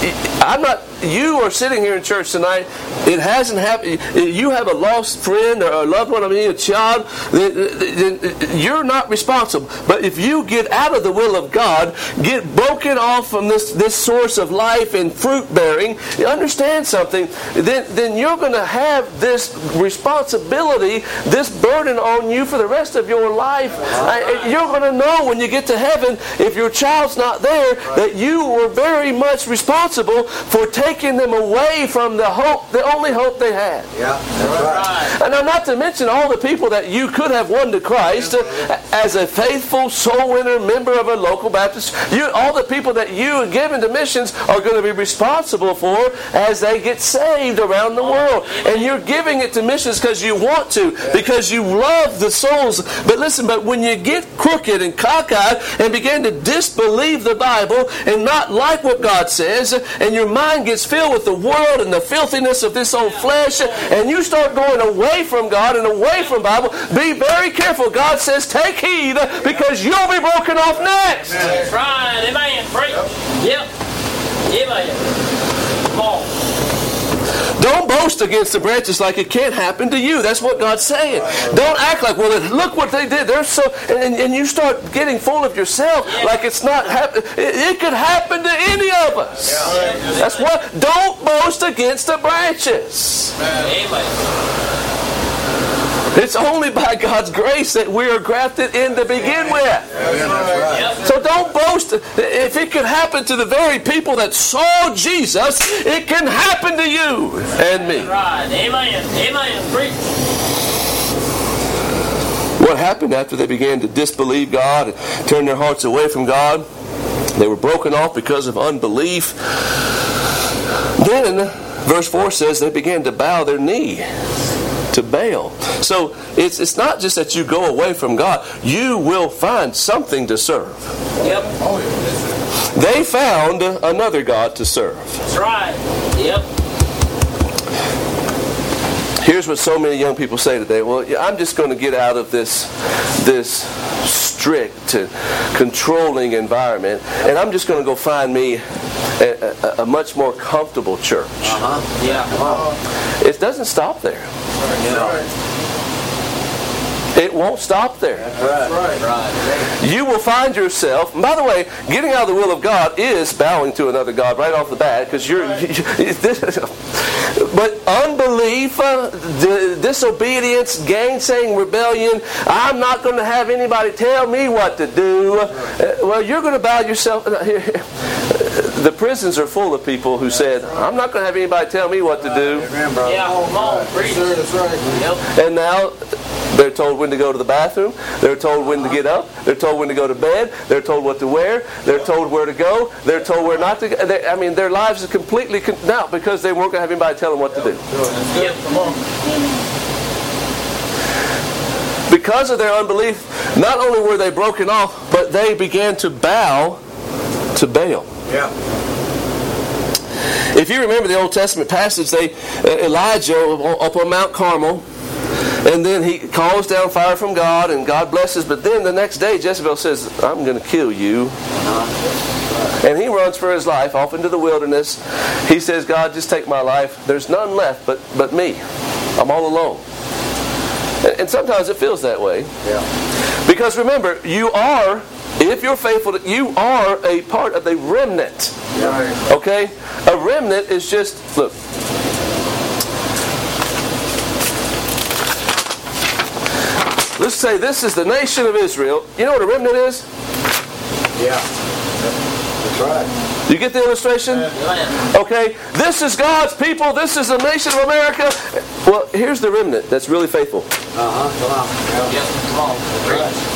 I'm not, you are sitting here in church tonight, it hasn't happened, you have a lost friend or a loved one, I mean a child, you're not responsible. But if you get out of the will of God, get broken off from this, this source of life and fruit bearing, you understand something, then, then you're going to have this responsibility, this burden on you for the rest of your life. You're going to know when you get to heaven, if your child's not there, that you were very much responsible for taking them away from the hope, the only hope they had. Yeah, that's right. And I'm not to mention all the people that you could have won to Christ uh, as a faithful soul winner member of a local Baptist. You, all the people that you have given to missions are going to be responsible for as they get saved around the world. And you're giving it to missions because you want to, because you love the souls. But listen, but when you get crooked and cockeyed and begin to disbelieve the Bible and not like what God says, and your mind gets filled with the world and the filthiness of this old flesh, and you start going away from God and away from Bible, be very careful. God says, take heed, because you'll be broken off next. That's right. Amen. Preach. Yep. Amen. Come on. Don't boast against the branches like it can't happen to you. That's what God's saying. Don't act like, well, look what they did. They're so, and, and you start getting full of yourself like it's not happening. It, it could happen to any of us. That's what. Don't boast against the branches. Amen. It's only by God's grace that we are grafted in to begin with. So don't boast. If it could happen to the very people that saw Jesus, it can happen to you and me. Right. Amen. Amen. Preach. What happened after they began to disbelieve God and turn their hearts away from God? They were broken off because of unbelief. Then, verse four says they began to bow their knee to Baal. So it's it's not just that you go away from God. You will find something to serve. Yep. They found another God to serve. That's right. Yep. Here's what so many young people say today. Well, I'm just going to get out of this this strict and controlling environment, and I'm just going to go find me a, a, a much more comfortable church. Uh-huh. Yeah. Uh-huh. It doesn't stop there. It won't stop there. That's right. Right. You will find yourself, and by the way, getting out of the will of God is bowing to another God right off the bat, because you're, you, but unbelief, uh, disobedience, gainsaying, rebellion, I'm not going to have anybody tell me what to do. Uh, well, you're going to bow yourself. The prisons are full of people who said, I'm not going to have anybody tell me what to do. Yeah, come on, preach. That's right. Yep. And now they're told when to go to the bathroom. They're told when to get up. They're told when to go to bed. They're told what to wear. They're told where to go. They're told where not to go. They, I mean, their lives are completely con- now because they weren't going to have anybody tell them what to do. Yep. Come on. Because of their unbelief, not only were they broken off, but they began to bow to Baal. Yeah. If you remember the Old Testament passage, they uh, Elijah up on Mount Carmel, and then he calls down fire from God, and God blesses. But then the next day, Jezebel says, I'm going to kill you. And he runs for his life off into the wilderness. He says, God, just take my life. There's none left but, but me. I'm all alone. And, and sometimes it feels that way. Yeah. Because remember, you are, if you're faithful, you are a part of the remnant. Yeah. Okay? A remnant is just, look. Let's say this is the nation of Israel. You know what a remnant is? Yeah. That's right. You get the illustration? Okay. This is God's people. This is the nation of America. Well, here's the remnant that's really faithful. Uh-huh. Come on. Yep. Come on.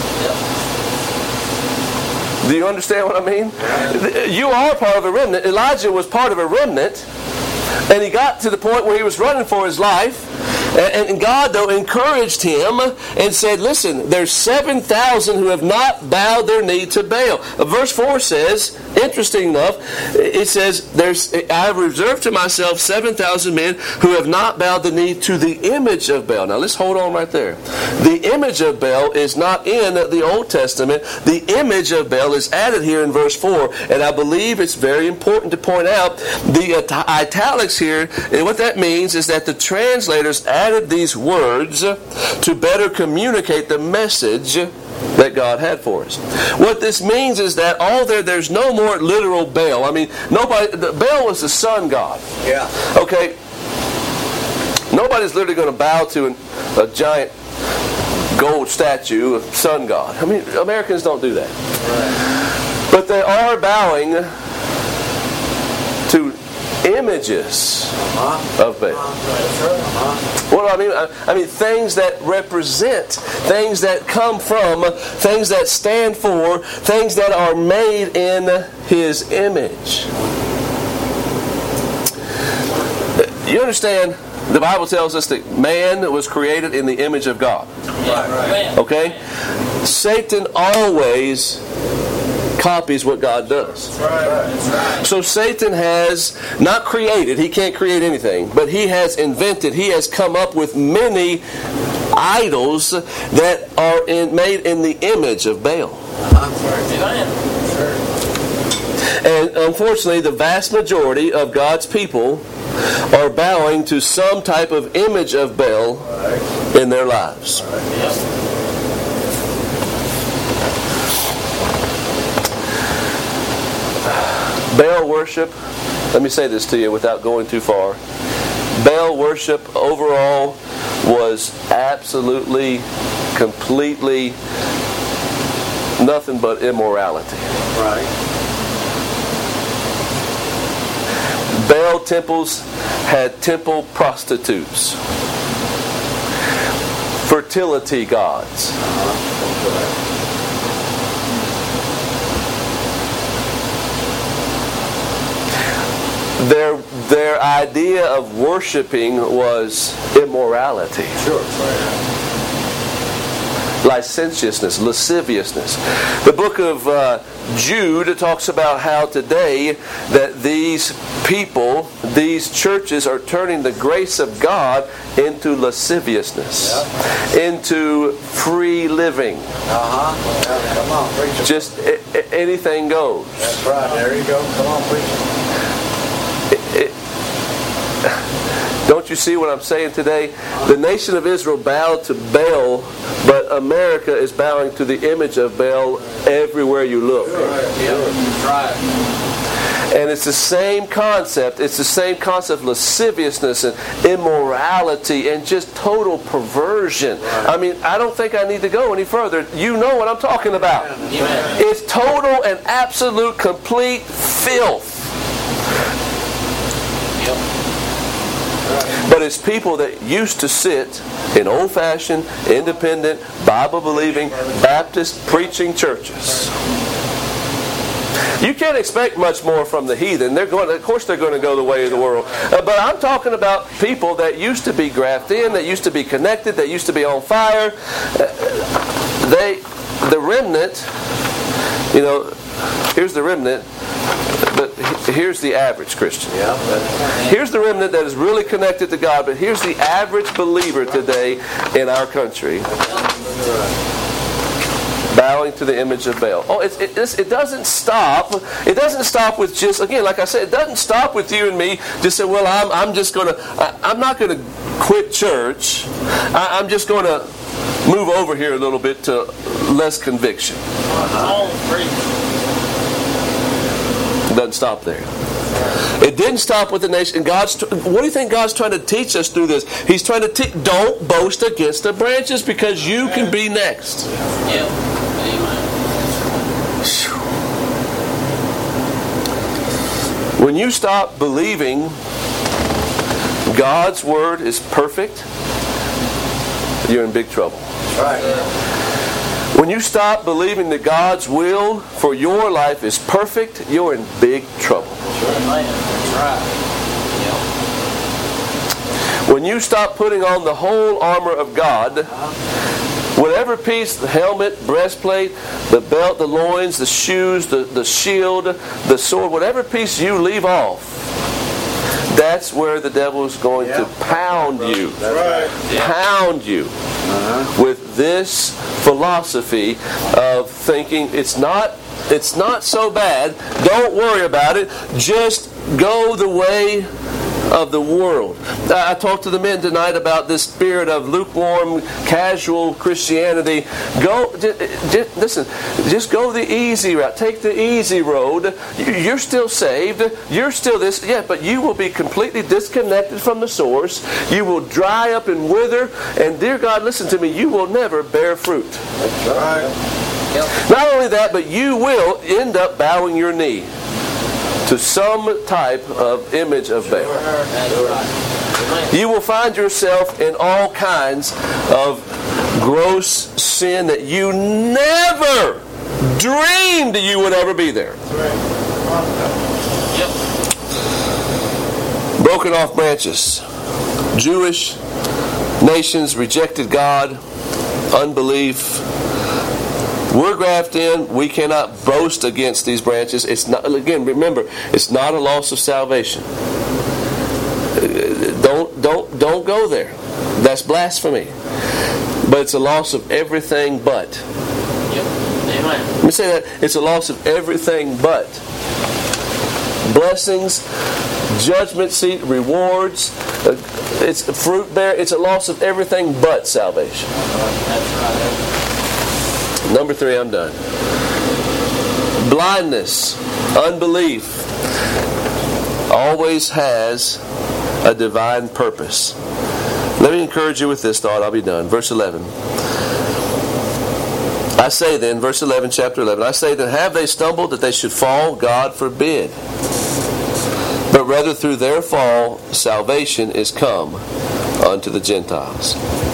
Preach. Yep. Do you understand what I mean? You are part of a remnant. Elijah was part of a remnant. And he got to the point where he was running for his life. And, and God, though, encouraged him and said, listen, there's seven thousand who have not bowed their knee to Baal. Verse four says, interesting enough, it says, "There's I have reserved to myself seven thousand men who have not bowed the knee to the image of Baal." Now let's hold on right there. The image of Baal is not in the Old Testament. The image of Baal is added here in verse four. And I believe it's very important to point out the italics here. And what that means is that the translators added these words to better communicate the message that God had for us. What this means is that all there, there's no more literal Baal. I mean, nobody. The, Baal was the sun god. Yeah. Okay. Nobody's literally going to bow to an, a giant gold statue of sun god. I mean, Americans don't do that. Right. But they are bowing to images Uh-huh. of Baal. Uh-huh. What do I mean? I, I mean things that represent, things that come from, things that stand for, things that are made in His image. You understand? The Bible tells us that man was created in the image of God. Right, right. Okay? Satan always copies what God does. Right. So Satan has not created, he can't create anything, but he has invented, he has come up with many idols that are in, made in the image of Baal. And unfortunately, the vast majority of God's people are bowing to some type of image of Baal in their lives. Baal worship, let me say this to you without going too far. Baal worship overall was absolutely, completely nothing but immorality. Right. Baal temples had temple prostitutes, fertility gods. Their their idea of worshiping was immorality. Sure. Licentiousness, lasciviousness. The book of uh, Jude talks about how today that these people, these churches are turning the grace of God into lasciviousness, yeah. into free living. Uh-huh. Yeah, come on, preach it. Just a- a- anything goes. That's right. There you go. Come on, preach it. It, don't you see what I'm saying today? The nation of Israel bowed to Baal, but America is bowing to the image of Baal everywhere you look. That's right. And it's the same concept. It's the same concept of lasciviousness and immorality and just total perversion. I mean, I don't think I need to go any further. You know what I'm talking about. Amen. It's total and absolute, complete filth. But it's people that used to sit in old-fashioned, independent, Bible-believing, Baptist preaching churches. You can't expect much more from the heathen. They're going, of course, they're going to go the way of the world. Uh, but I'm talking about people that used to be grafted in, that used to be connected, that used to be on fire. Uh, they, the remnant, you know, here's the remnant. But here's the average Christian. Yeah. Here's the remnant that is really connected to God, but here's the average believer today in our country bowing to the image of Baal. Oh, it, it, it doesn't stop. It doesn't stop with just, again, like I said, it doesn't stop with you and me just say, well, I'm, I'm just going to, I'm not going to quit church. I, I'm just going to move over here a little bit to less conviction. Doesn't stop there. It didn't stop with the nation. And God's. What do you think God's trying to teach us through this? He's trying to teach. Don't boast against the branches because you can be next. Yep. Amen. When you stop believing God's word is perfect, you're in big trouble. Right. When you stop believing that God's will for your life is perfect, you're in big trouble. Amen. That's right. When you stop putting on the whole armor of God, whatever piece, the helmet, breastplate, the belt, the loins, the shoes, the, the shield, the sword, whatever piece you leave off, that's where the devil is going yeah. to pound you. That's right. Pound you uh-huh. with this philosophy of thinking it's not it's not so bad. Don't worry about it. Just go the way of the world. I talked to the men tonight about this spirit of lukewarm, casual Christianity. Go, just, just, listen, just go the easy route. Take the easy road. You're still saved. You're still this, yeah, but you will be completely disconnected from the source. You will dry up and wither. And dear God, listen to me, you will never bear fruit. That's right. Yep. Not only that, but you will end up bowing your knee to some type of image of Baal. You will find yourself in all kinds of gross sin that you never dreamed you would ever be there. Broken off branches. Jewish nations rejected God, unbelief. We're grafted in. We cannot boast against these branches. It's not. Again, remember, it's not a loss of salvation. Don't don't don't go there. That's blasphemy. But it's a loss of everything but. Yep. Amen. Let me say that. It's a loss of everything but blessings, judgment seat, rewards. It's fruit bear. It's a loss of everything but salvation. That's right. Number three, I'm done. Blindness, unbelief, always has a divine purpose. Let me encourage you with this thought. I'll be done. Verse eleven. I say then, verse eleven, chapter eleven, I say then, have they stumbled that they should fall? God forbid. But rather through their fall, salvation is come unto the Gentiles.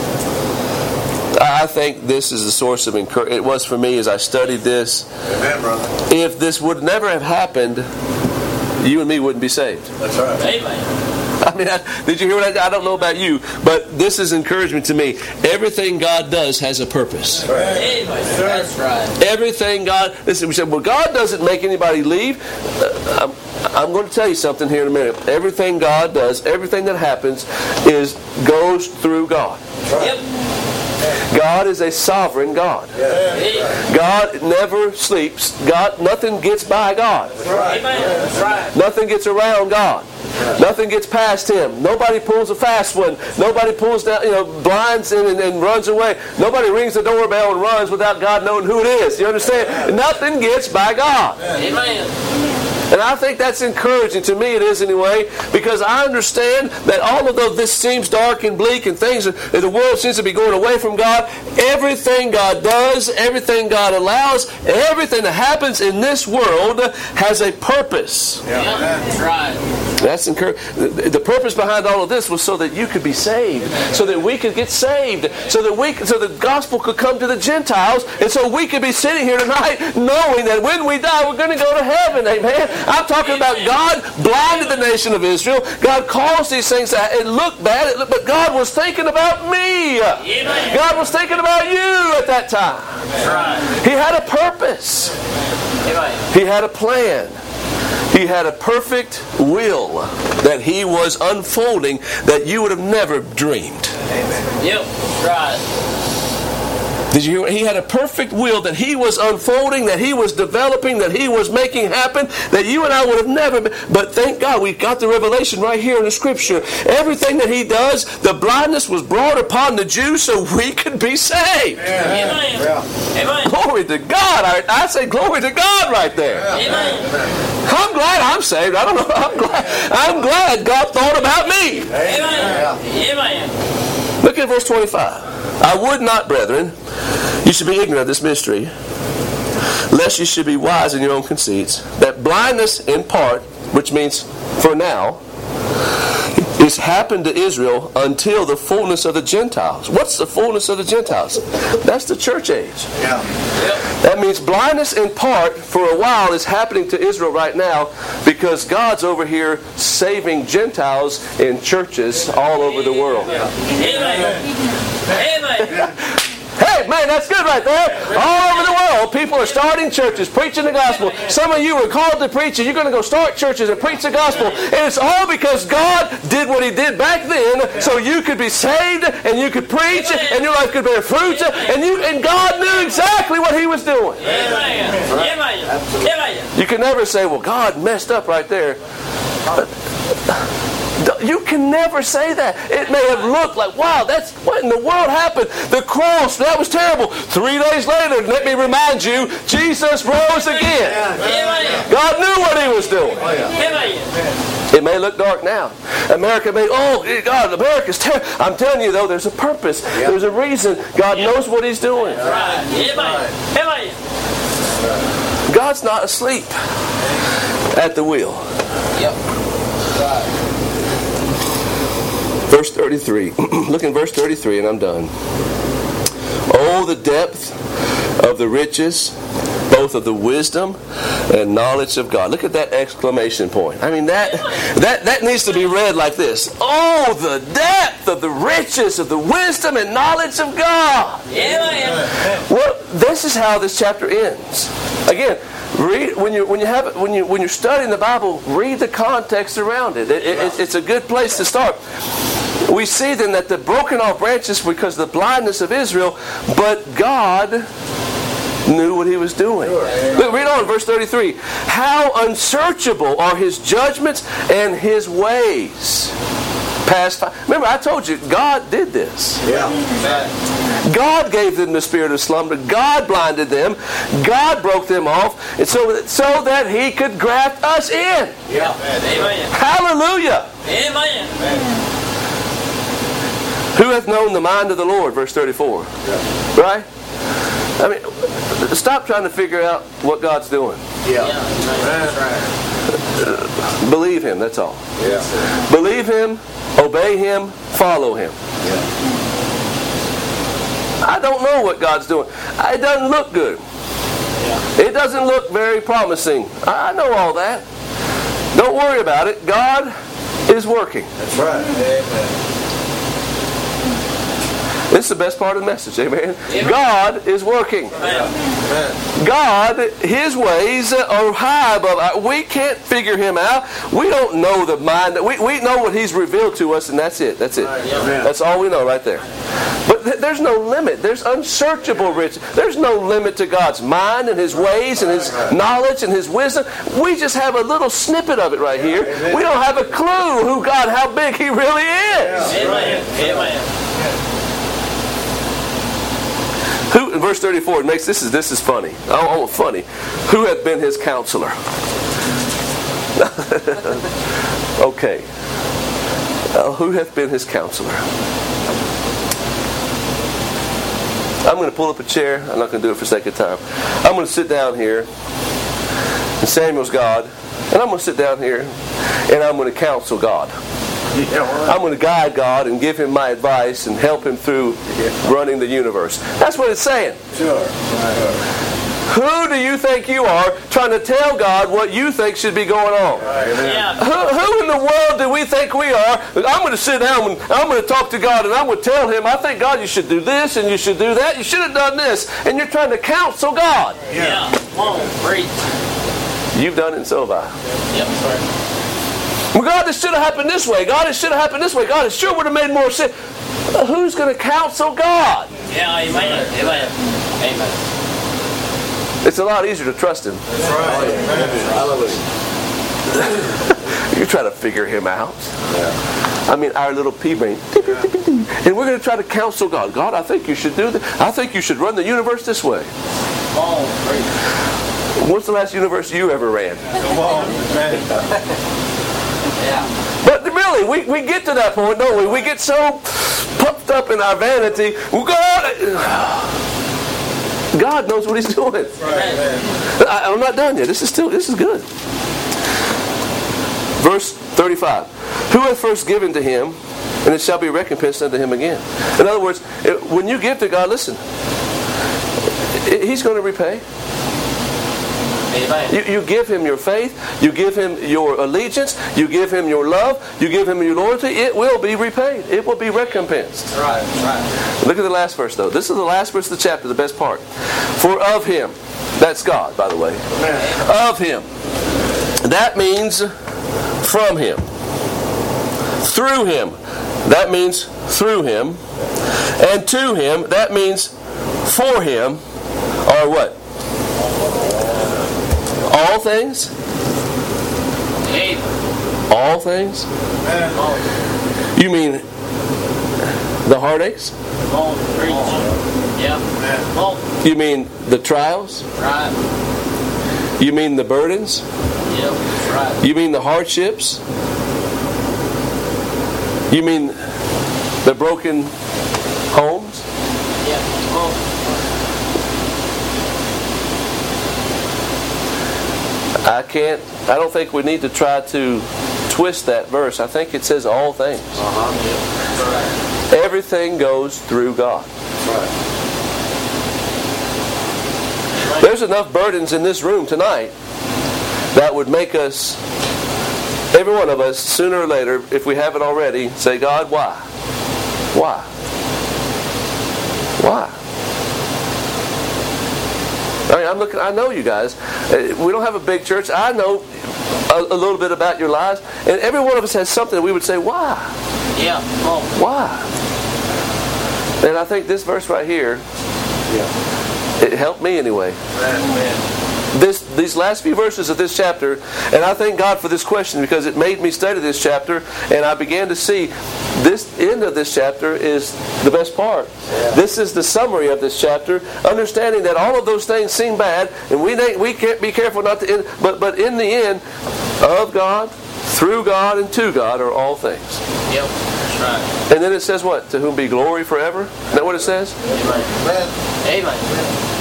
I think this is the source of encouragement. It was for me as I studied this. Amen, brother. If this would never have happened, you and me wouldn't be saved. That's right. Amen. I mean, I, did you hear what I, I don't know about you, but this is encouragement to me. Everything God does has a purpose. That's right. Amen. That's right. Everything God... Listen, we said, well, God doesn't make anybody leave. Uh, I'm, I'm going to tell you something here in a minute. Everything God does, everything that happens, is goes through God. Right. Yep. God is a sovereign God. Yeah. God never sleeps. God, nothing gets by God. That's right. Amen. That's right. Nothing gets around God. Nothing gets past Him. Nobody pulls a fast one. Nobody pulls down, you know, blinds in and, and runs away. Nobody rings the doorbell and runs without God knowing who it is. You understand? Nothing gets by God. Amen. And I think that's encouraging. To me it is anyway, because I understand that although this seems dark and bleak and things, the world seems to be going away from God, everything God does, everything God allows, everything that happens in this world has a purpose. Yeah. Yep. That's right. That's encouraging. The purpose behind all of this was so that you could be saved, so that we could get saved, so that we, so the gospel could come to the Gentiles, and so we could be sitting here tonight knowing that when we die, we're going to go to heaven. Amen. I'm talking about God blinded the nation of Israel. God caused these things to it looked bad, it looked, but God was thinking about me. Amen. God was thinking about you at that time. Right. He had a purpose. Amen. He had a plan. He had a perfect will that He was unfolding that you would have never dreamed. Amen. Yep. Right. Did you hear? He had a perfect will that He was unfolding, that He was developing, that He was making happen, that you and I would have never been. But thank God we got the revelation right here in the Scripture. Everything that He does, the blindness was brought upon the Jews so we could be saved. Amen. Amen. Yeah. Amen. Glory to God. I, I say glory to God right there. Amen. I'm glad I'm saved. I don't know. I'm glad, I'm glad God thought about me. Amen. Amen. Look at verse twenty-five. I would not, brethren, you should be ignorant of this mystery, lest you should be wise in your own conceits, that blindness in part, which means for now, It's happened to Israel until the fullness of the Gentiles. What's the fullness of the Gentiles? That's the church age. Yeah. That means blindness in part for a while is happening to Israel right now because God's over here saving Gentiles in churches all over the world. Amen. Amen. Hey, man, that's good right there. All over the world, people are starting churches, preaching the gospel. Some of you were called to preach, and you're going to go start churches and preach the gospel. And it's all because God did what He did back then, so you could be saved, and you could preach, and your life could bear fruit, and you and God knew exactly what He was doing. You can never say, well, God messed up right there. You can never say that. It may have looked like, wow, that's what in the world happened. The cross, that was terrible. Three days later, let me remind you, Jesus rose again. God knew what He was doing. It may look dark now. America may, oh, God, America's terrible. I'm telling you, though, there's a purpose. There's a reason. God knows what He's doing. God's not asleep at the wheel. Verse thirty-three. Look in verse thirty-three and I'm done. Oh, the depth of the riches, both of the wisdom and knowledge of God. Look at that exclamation point. I mean, that that, that needs to be read like this. Oh, the depth of the riches of the wisdom and knowledge of God. Well, this is how this chapter ends. Again, read when you when you have when you when you're studying the Bible, read the context around it. It, it it's a good place to start. We see then that the broken off branches because of the blindness of Israel, but God knew what He was doing. Look, read on, verse thirty-three. How unsearchable are His judgments and His ways. Past five. Remember, I told you, God did this. Yeah. God gave them the spirit of slumber. God blinded them. God broke them off, and so, so that He could graft us in. Yeah. Amen. Hallelujah. Amen. Who hath known the mind of the Lord? Verse thirty-four. Yeah. Right? I mean, stop trying to figure out what God's doing. Yeah. That's right. Believe Him, that's all. Yeah. Believe Him, obey Him, follow Him. Yeah. I don't know what God's doing. It doesn't look good. It doesn't look very promising. I know all that. Don't worry about it. God is working. That's right. Amen. This is the best part of the message. Amen. Amen. God is working. Amen. God, His ways are high above our. We can't figure Him out. We don't know the mind. We, we know what He's revealed to us, and that's it. That's it. Amen. That's all we know right there. But th- there's no limit. There's unsearchable riches. There's no limit to God's mind and His ways and His knowledge and His wisdom. We just have a little snippet of it right here. We don't have a clue who God, how big He really is. Amen. Amen. Who, in verse thirty-four, it makes this is this is funny. Oh, oh funny. Who hath been His counselor? Okay. Uh, who hath been His counselor? I'm going to pull up a chair. I'm not going to do it for sake of time. I'm going to sit down here. And Samuel's God. And I'm going to sit down here. And I'm going to counsel God. I'm going to guide God and give Him my advice and help Him through running the universe. That's what it's saying. Sure. Who do you think you are trying to tell God what you think should be going on? Yeah. Who, who in the world do we think we are? I'm going to sit down and I'm going to talk to God and I'm going to tell Him, I think, God, you should do this and you should do that. You should have done this. And you're trying to counsel God. Yeah. Come on, preach. You've done it and so have I. Yep, sorry. Well, God, this should have happened this way. God, it should have happened this way. God, it sure would have made more sense. Uh, who's going to counsel God? Yeah, amen. Amen. Amen. It's a lot easier to trust Him. That's right. Amen. Hallelujah. You're trying to figure Him out. Yeah. I mean, our little pea brain. And we're going to try to counsel God. God, I think you should do this. I think you should run the universe this way. Come on, preach. What's the last universe you ever ran? Come on. Amen. Yeah. But really, we, we get to that point, don't we? We get so puffed up in our vanity. Well, God, God knows what He's doing. Right. Amen. I, I'm not done yet. This is still this is good. Verse thirty-five. Who hath first given to him, and it shall be recompensed unto him again. In other words, when you give to God, listen, He's going to repay. Amen. You, you give Him your faith, you give Him your allegiance, you give Him your love, you give Him your loyalty, it will be repaid. It will be recompensed. That's right, that's right. Look at the last verse, though. This is the last verse of the chapter, the best part. For of Him, that's God, by the way. Amen. Of Him. That means from Him. Through Him. That means through Him. And to Him, that means for Him, are what? All things? Amen. All things? Amen. You mean the heartaches? Come on, preach. Yeah. Come on. You mean the trials? Right. You mean the burdens? Yep, that's right. You mean the hardships? You mean the broken homes? Yeah, come on. I can't, I don't think we need to try to twist that verse. I think it says all things. Uh-huh. Yep, that's right. Everything goes through God. Right. There's enough burdens in this room tonight that would make us, every one of us, sooner or later, if we haven't already, say, God, why? Why? Why? I mean, I'm looking. I know you guys. We don't have a big church. I know a, a little bit about your lives, and every one of us has something that we would say, why? Yeah, come on. Why? And I think this verse right here, Yeah. it helped me anyway. Amen. This, these last few verses of this chapter, and I thank God for this question because it made me study this chapter, and I began to see this end of this chapter is the best part. Yeah. This is the summary of this chapter, understanding that all of those things seem bad, and we we can't be careful not to end, but but in the end, of God, through God, and to God are all things. Yep, that's right. And then it says what? To whom be glory forever? Isn't that what it says? Amen. Amen.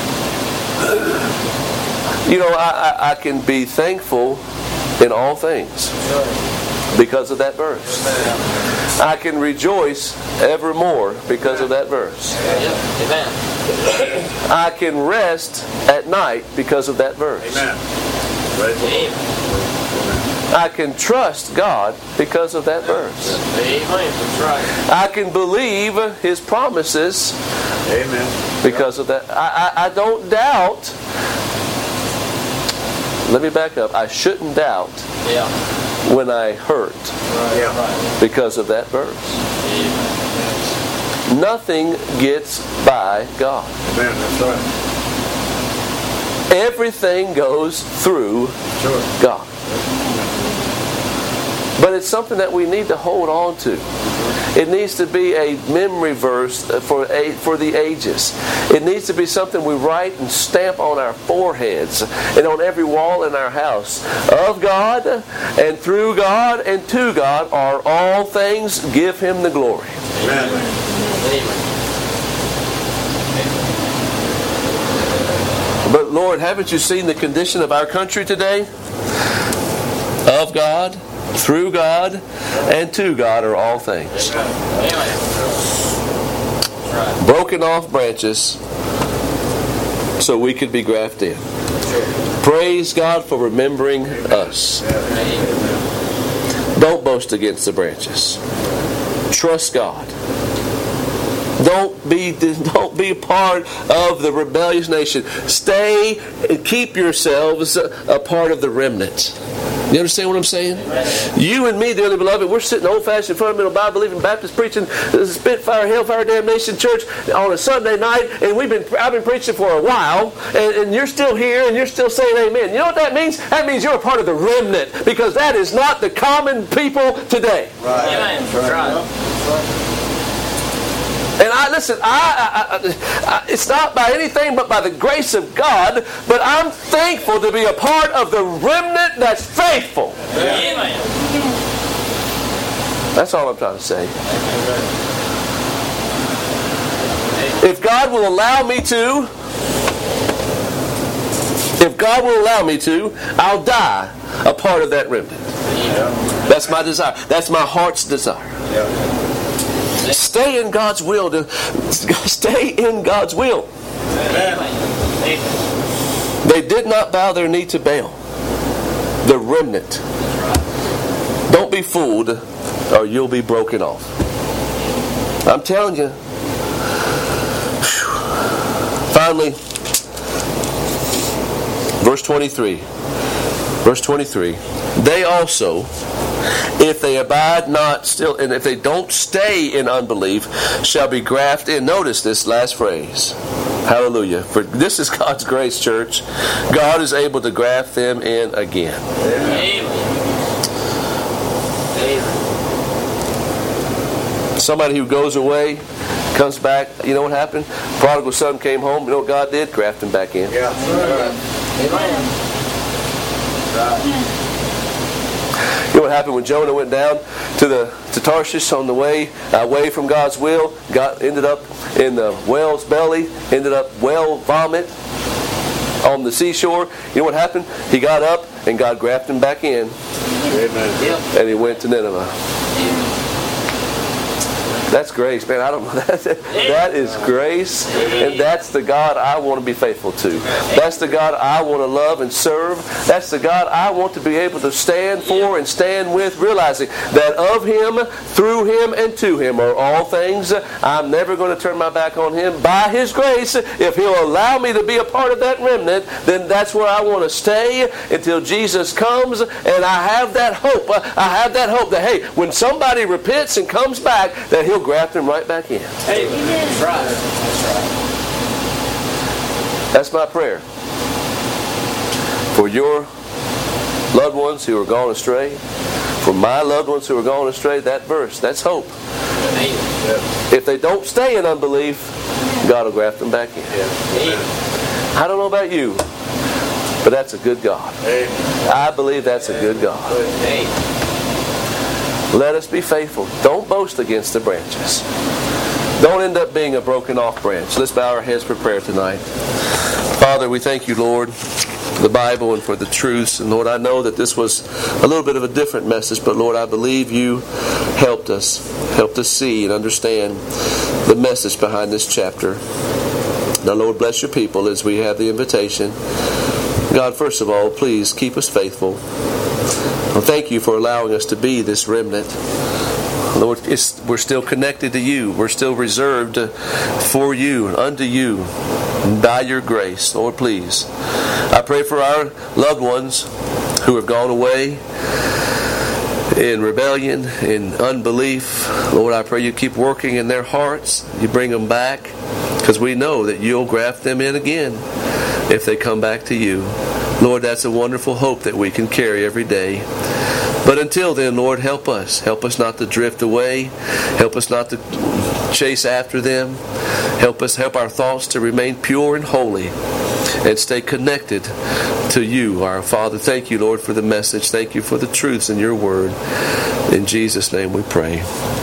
You know, I, I, I can be thankful in all things because of that verse. I can rejoice evermore because of that verse. Yep, amen. I can rest at night because of that verse. Amen. Praise the Lord. Amen. I can trust God because of that verse. Amen. That's right. I can believe His promises Amen. because of that. I, I, I don't doubt. Let me back up. I shouldn't doubt Yeah. when I hurt Yeah. because of that verse. Amen. Nothing gets by God. Amen. That's right. Everything goes through Sure. God. But it's something that we need to hold on to. It needs to be a memory verse for a, for the ages. It needs to be something we write and stamp on our foreheads and on every wall in our house. Of God and through God and to God are all things. Give Him the glory. Amen. Amen. But Lord, haven't you seen the condition of our country today? Of God, through God, and to God are all things. Amen. Right. Broken off branches so we could be grafted in. Praise God for remembering us. Amen. Don't boast against the branches. Trust God. Don't be don't be a part of the rebellious nation. Stay and keep yourselves a part of the remnant. You understand what I'm saying? Amen. You and me, dearly beloved, we're sitting old-fashioned, fundamental, Bible-believing, Baptist preaching, Spitfire, Hellfire, Damnation Church on a Sunday night, and we've been I've been preaching for a while, and, and you're still here, and you're still saying amen. You know what that means? That means you're a part of the remnant, because that is not the common people today. Right. Amen. That's right. And I listen, I, I, I, I, it's not by anything but by the grace of God, but I'm thankful to be a part of the remnant that's faithful. Amen. That's all I'm trying to say. If God will allow me to, if God will allow me to, I'll die a part of that remnant. That's my desire. That's my heart's desire. Yeah. Stay in God's will. To, stay in God's will. Amen. They did not bow their knee to Baal. The remnant. Don't be fooled or you'll be broken off. I'm telling you. Finally, verse twenty-three. Verse twenty-three. They also, if they abide not still, and if they don't stay in unbelief, shall be grafted in. Notice this last phrase. Hallelujah. For this is God's grace, church. God is able to graft them in again. Amen. Somebody who goes away, comes back, you know what happened? Prodigal son came home, you know what God did? Graft him back in. Yeah. Amen. You know what happened when Jonah went down to the to Tarshish on the way away from God's will? God ended up in the whale's belly, ended up whale vomit on the seashore. You know what happened? He got up and God grafted him back in. Amen. Yep. And he went to Nineveh. That's grace, man. I don't know. That, that is grace. And that's the God I want to be faithful to. That's the God I want to love and serve. That's the God I want to be able to stand for and stand with, realizing that of Him, through Him, and to Him are all things. I'm never going to turn my back on Him. By His grace, if He'll allow me to be a part of that remnant, then that's where I want to stay until Jesus comes. And I have that hope. I have that hope that, hey, when somebody repents and comes back, that He'll graft him right back in. Amen. That's right. That's right. That's my prayer for your loved ones who are gone astray, for my loved ones who are gone astray. That verse, that's hope. Amen. If they don't stay in unbelief, God will graft them back in. Amen. I don't know about you, but that's a good God. I believe that's a good God. Amen. Let us be faithful. Don't boast against the branches. Don't end up being a broken off branch. Let's bow our heads for prayer tonight. Father, we thank you, Lord, for the Bible and for the truths. And Lord, I know that this was a little bit of a different message, but Lord, I believe you helped us, helped us see and understand the message behind this chapter. Now, Lord, bless your people as we have the invitation. God, first of all, please keep us faithful. Well, thank you for allowing us to be this remnant. Lord, it's, we're still connected to you. We're still reserved for you and unto you by your grace. Lord, please. I pray for our loved ones who have gone away in rebellion, in unbelief. Lord, I pray you keep working in their hearts. You bring them back, because we know that you'll graft them in again if they come back to you. Lord, that's a wonderful hope that we can carry every day. But until then, Lord, help us. Help us not to drift away. Help us not to chase after them. Help us, help our thoughts to remain pure and holy and stay connected to you, our Father. Thank you, Lord, for the message. Thank you for the truths in your word. In Jesus' name we pray.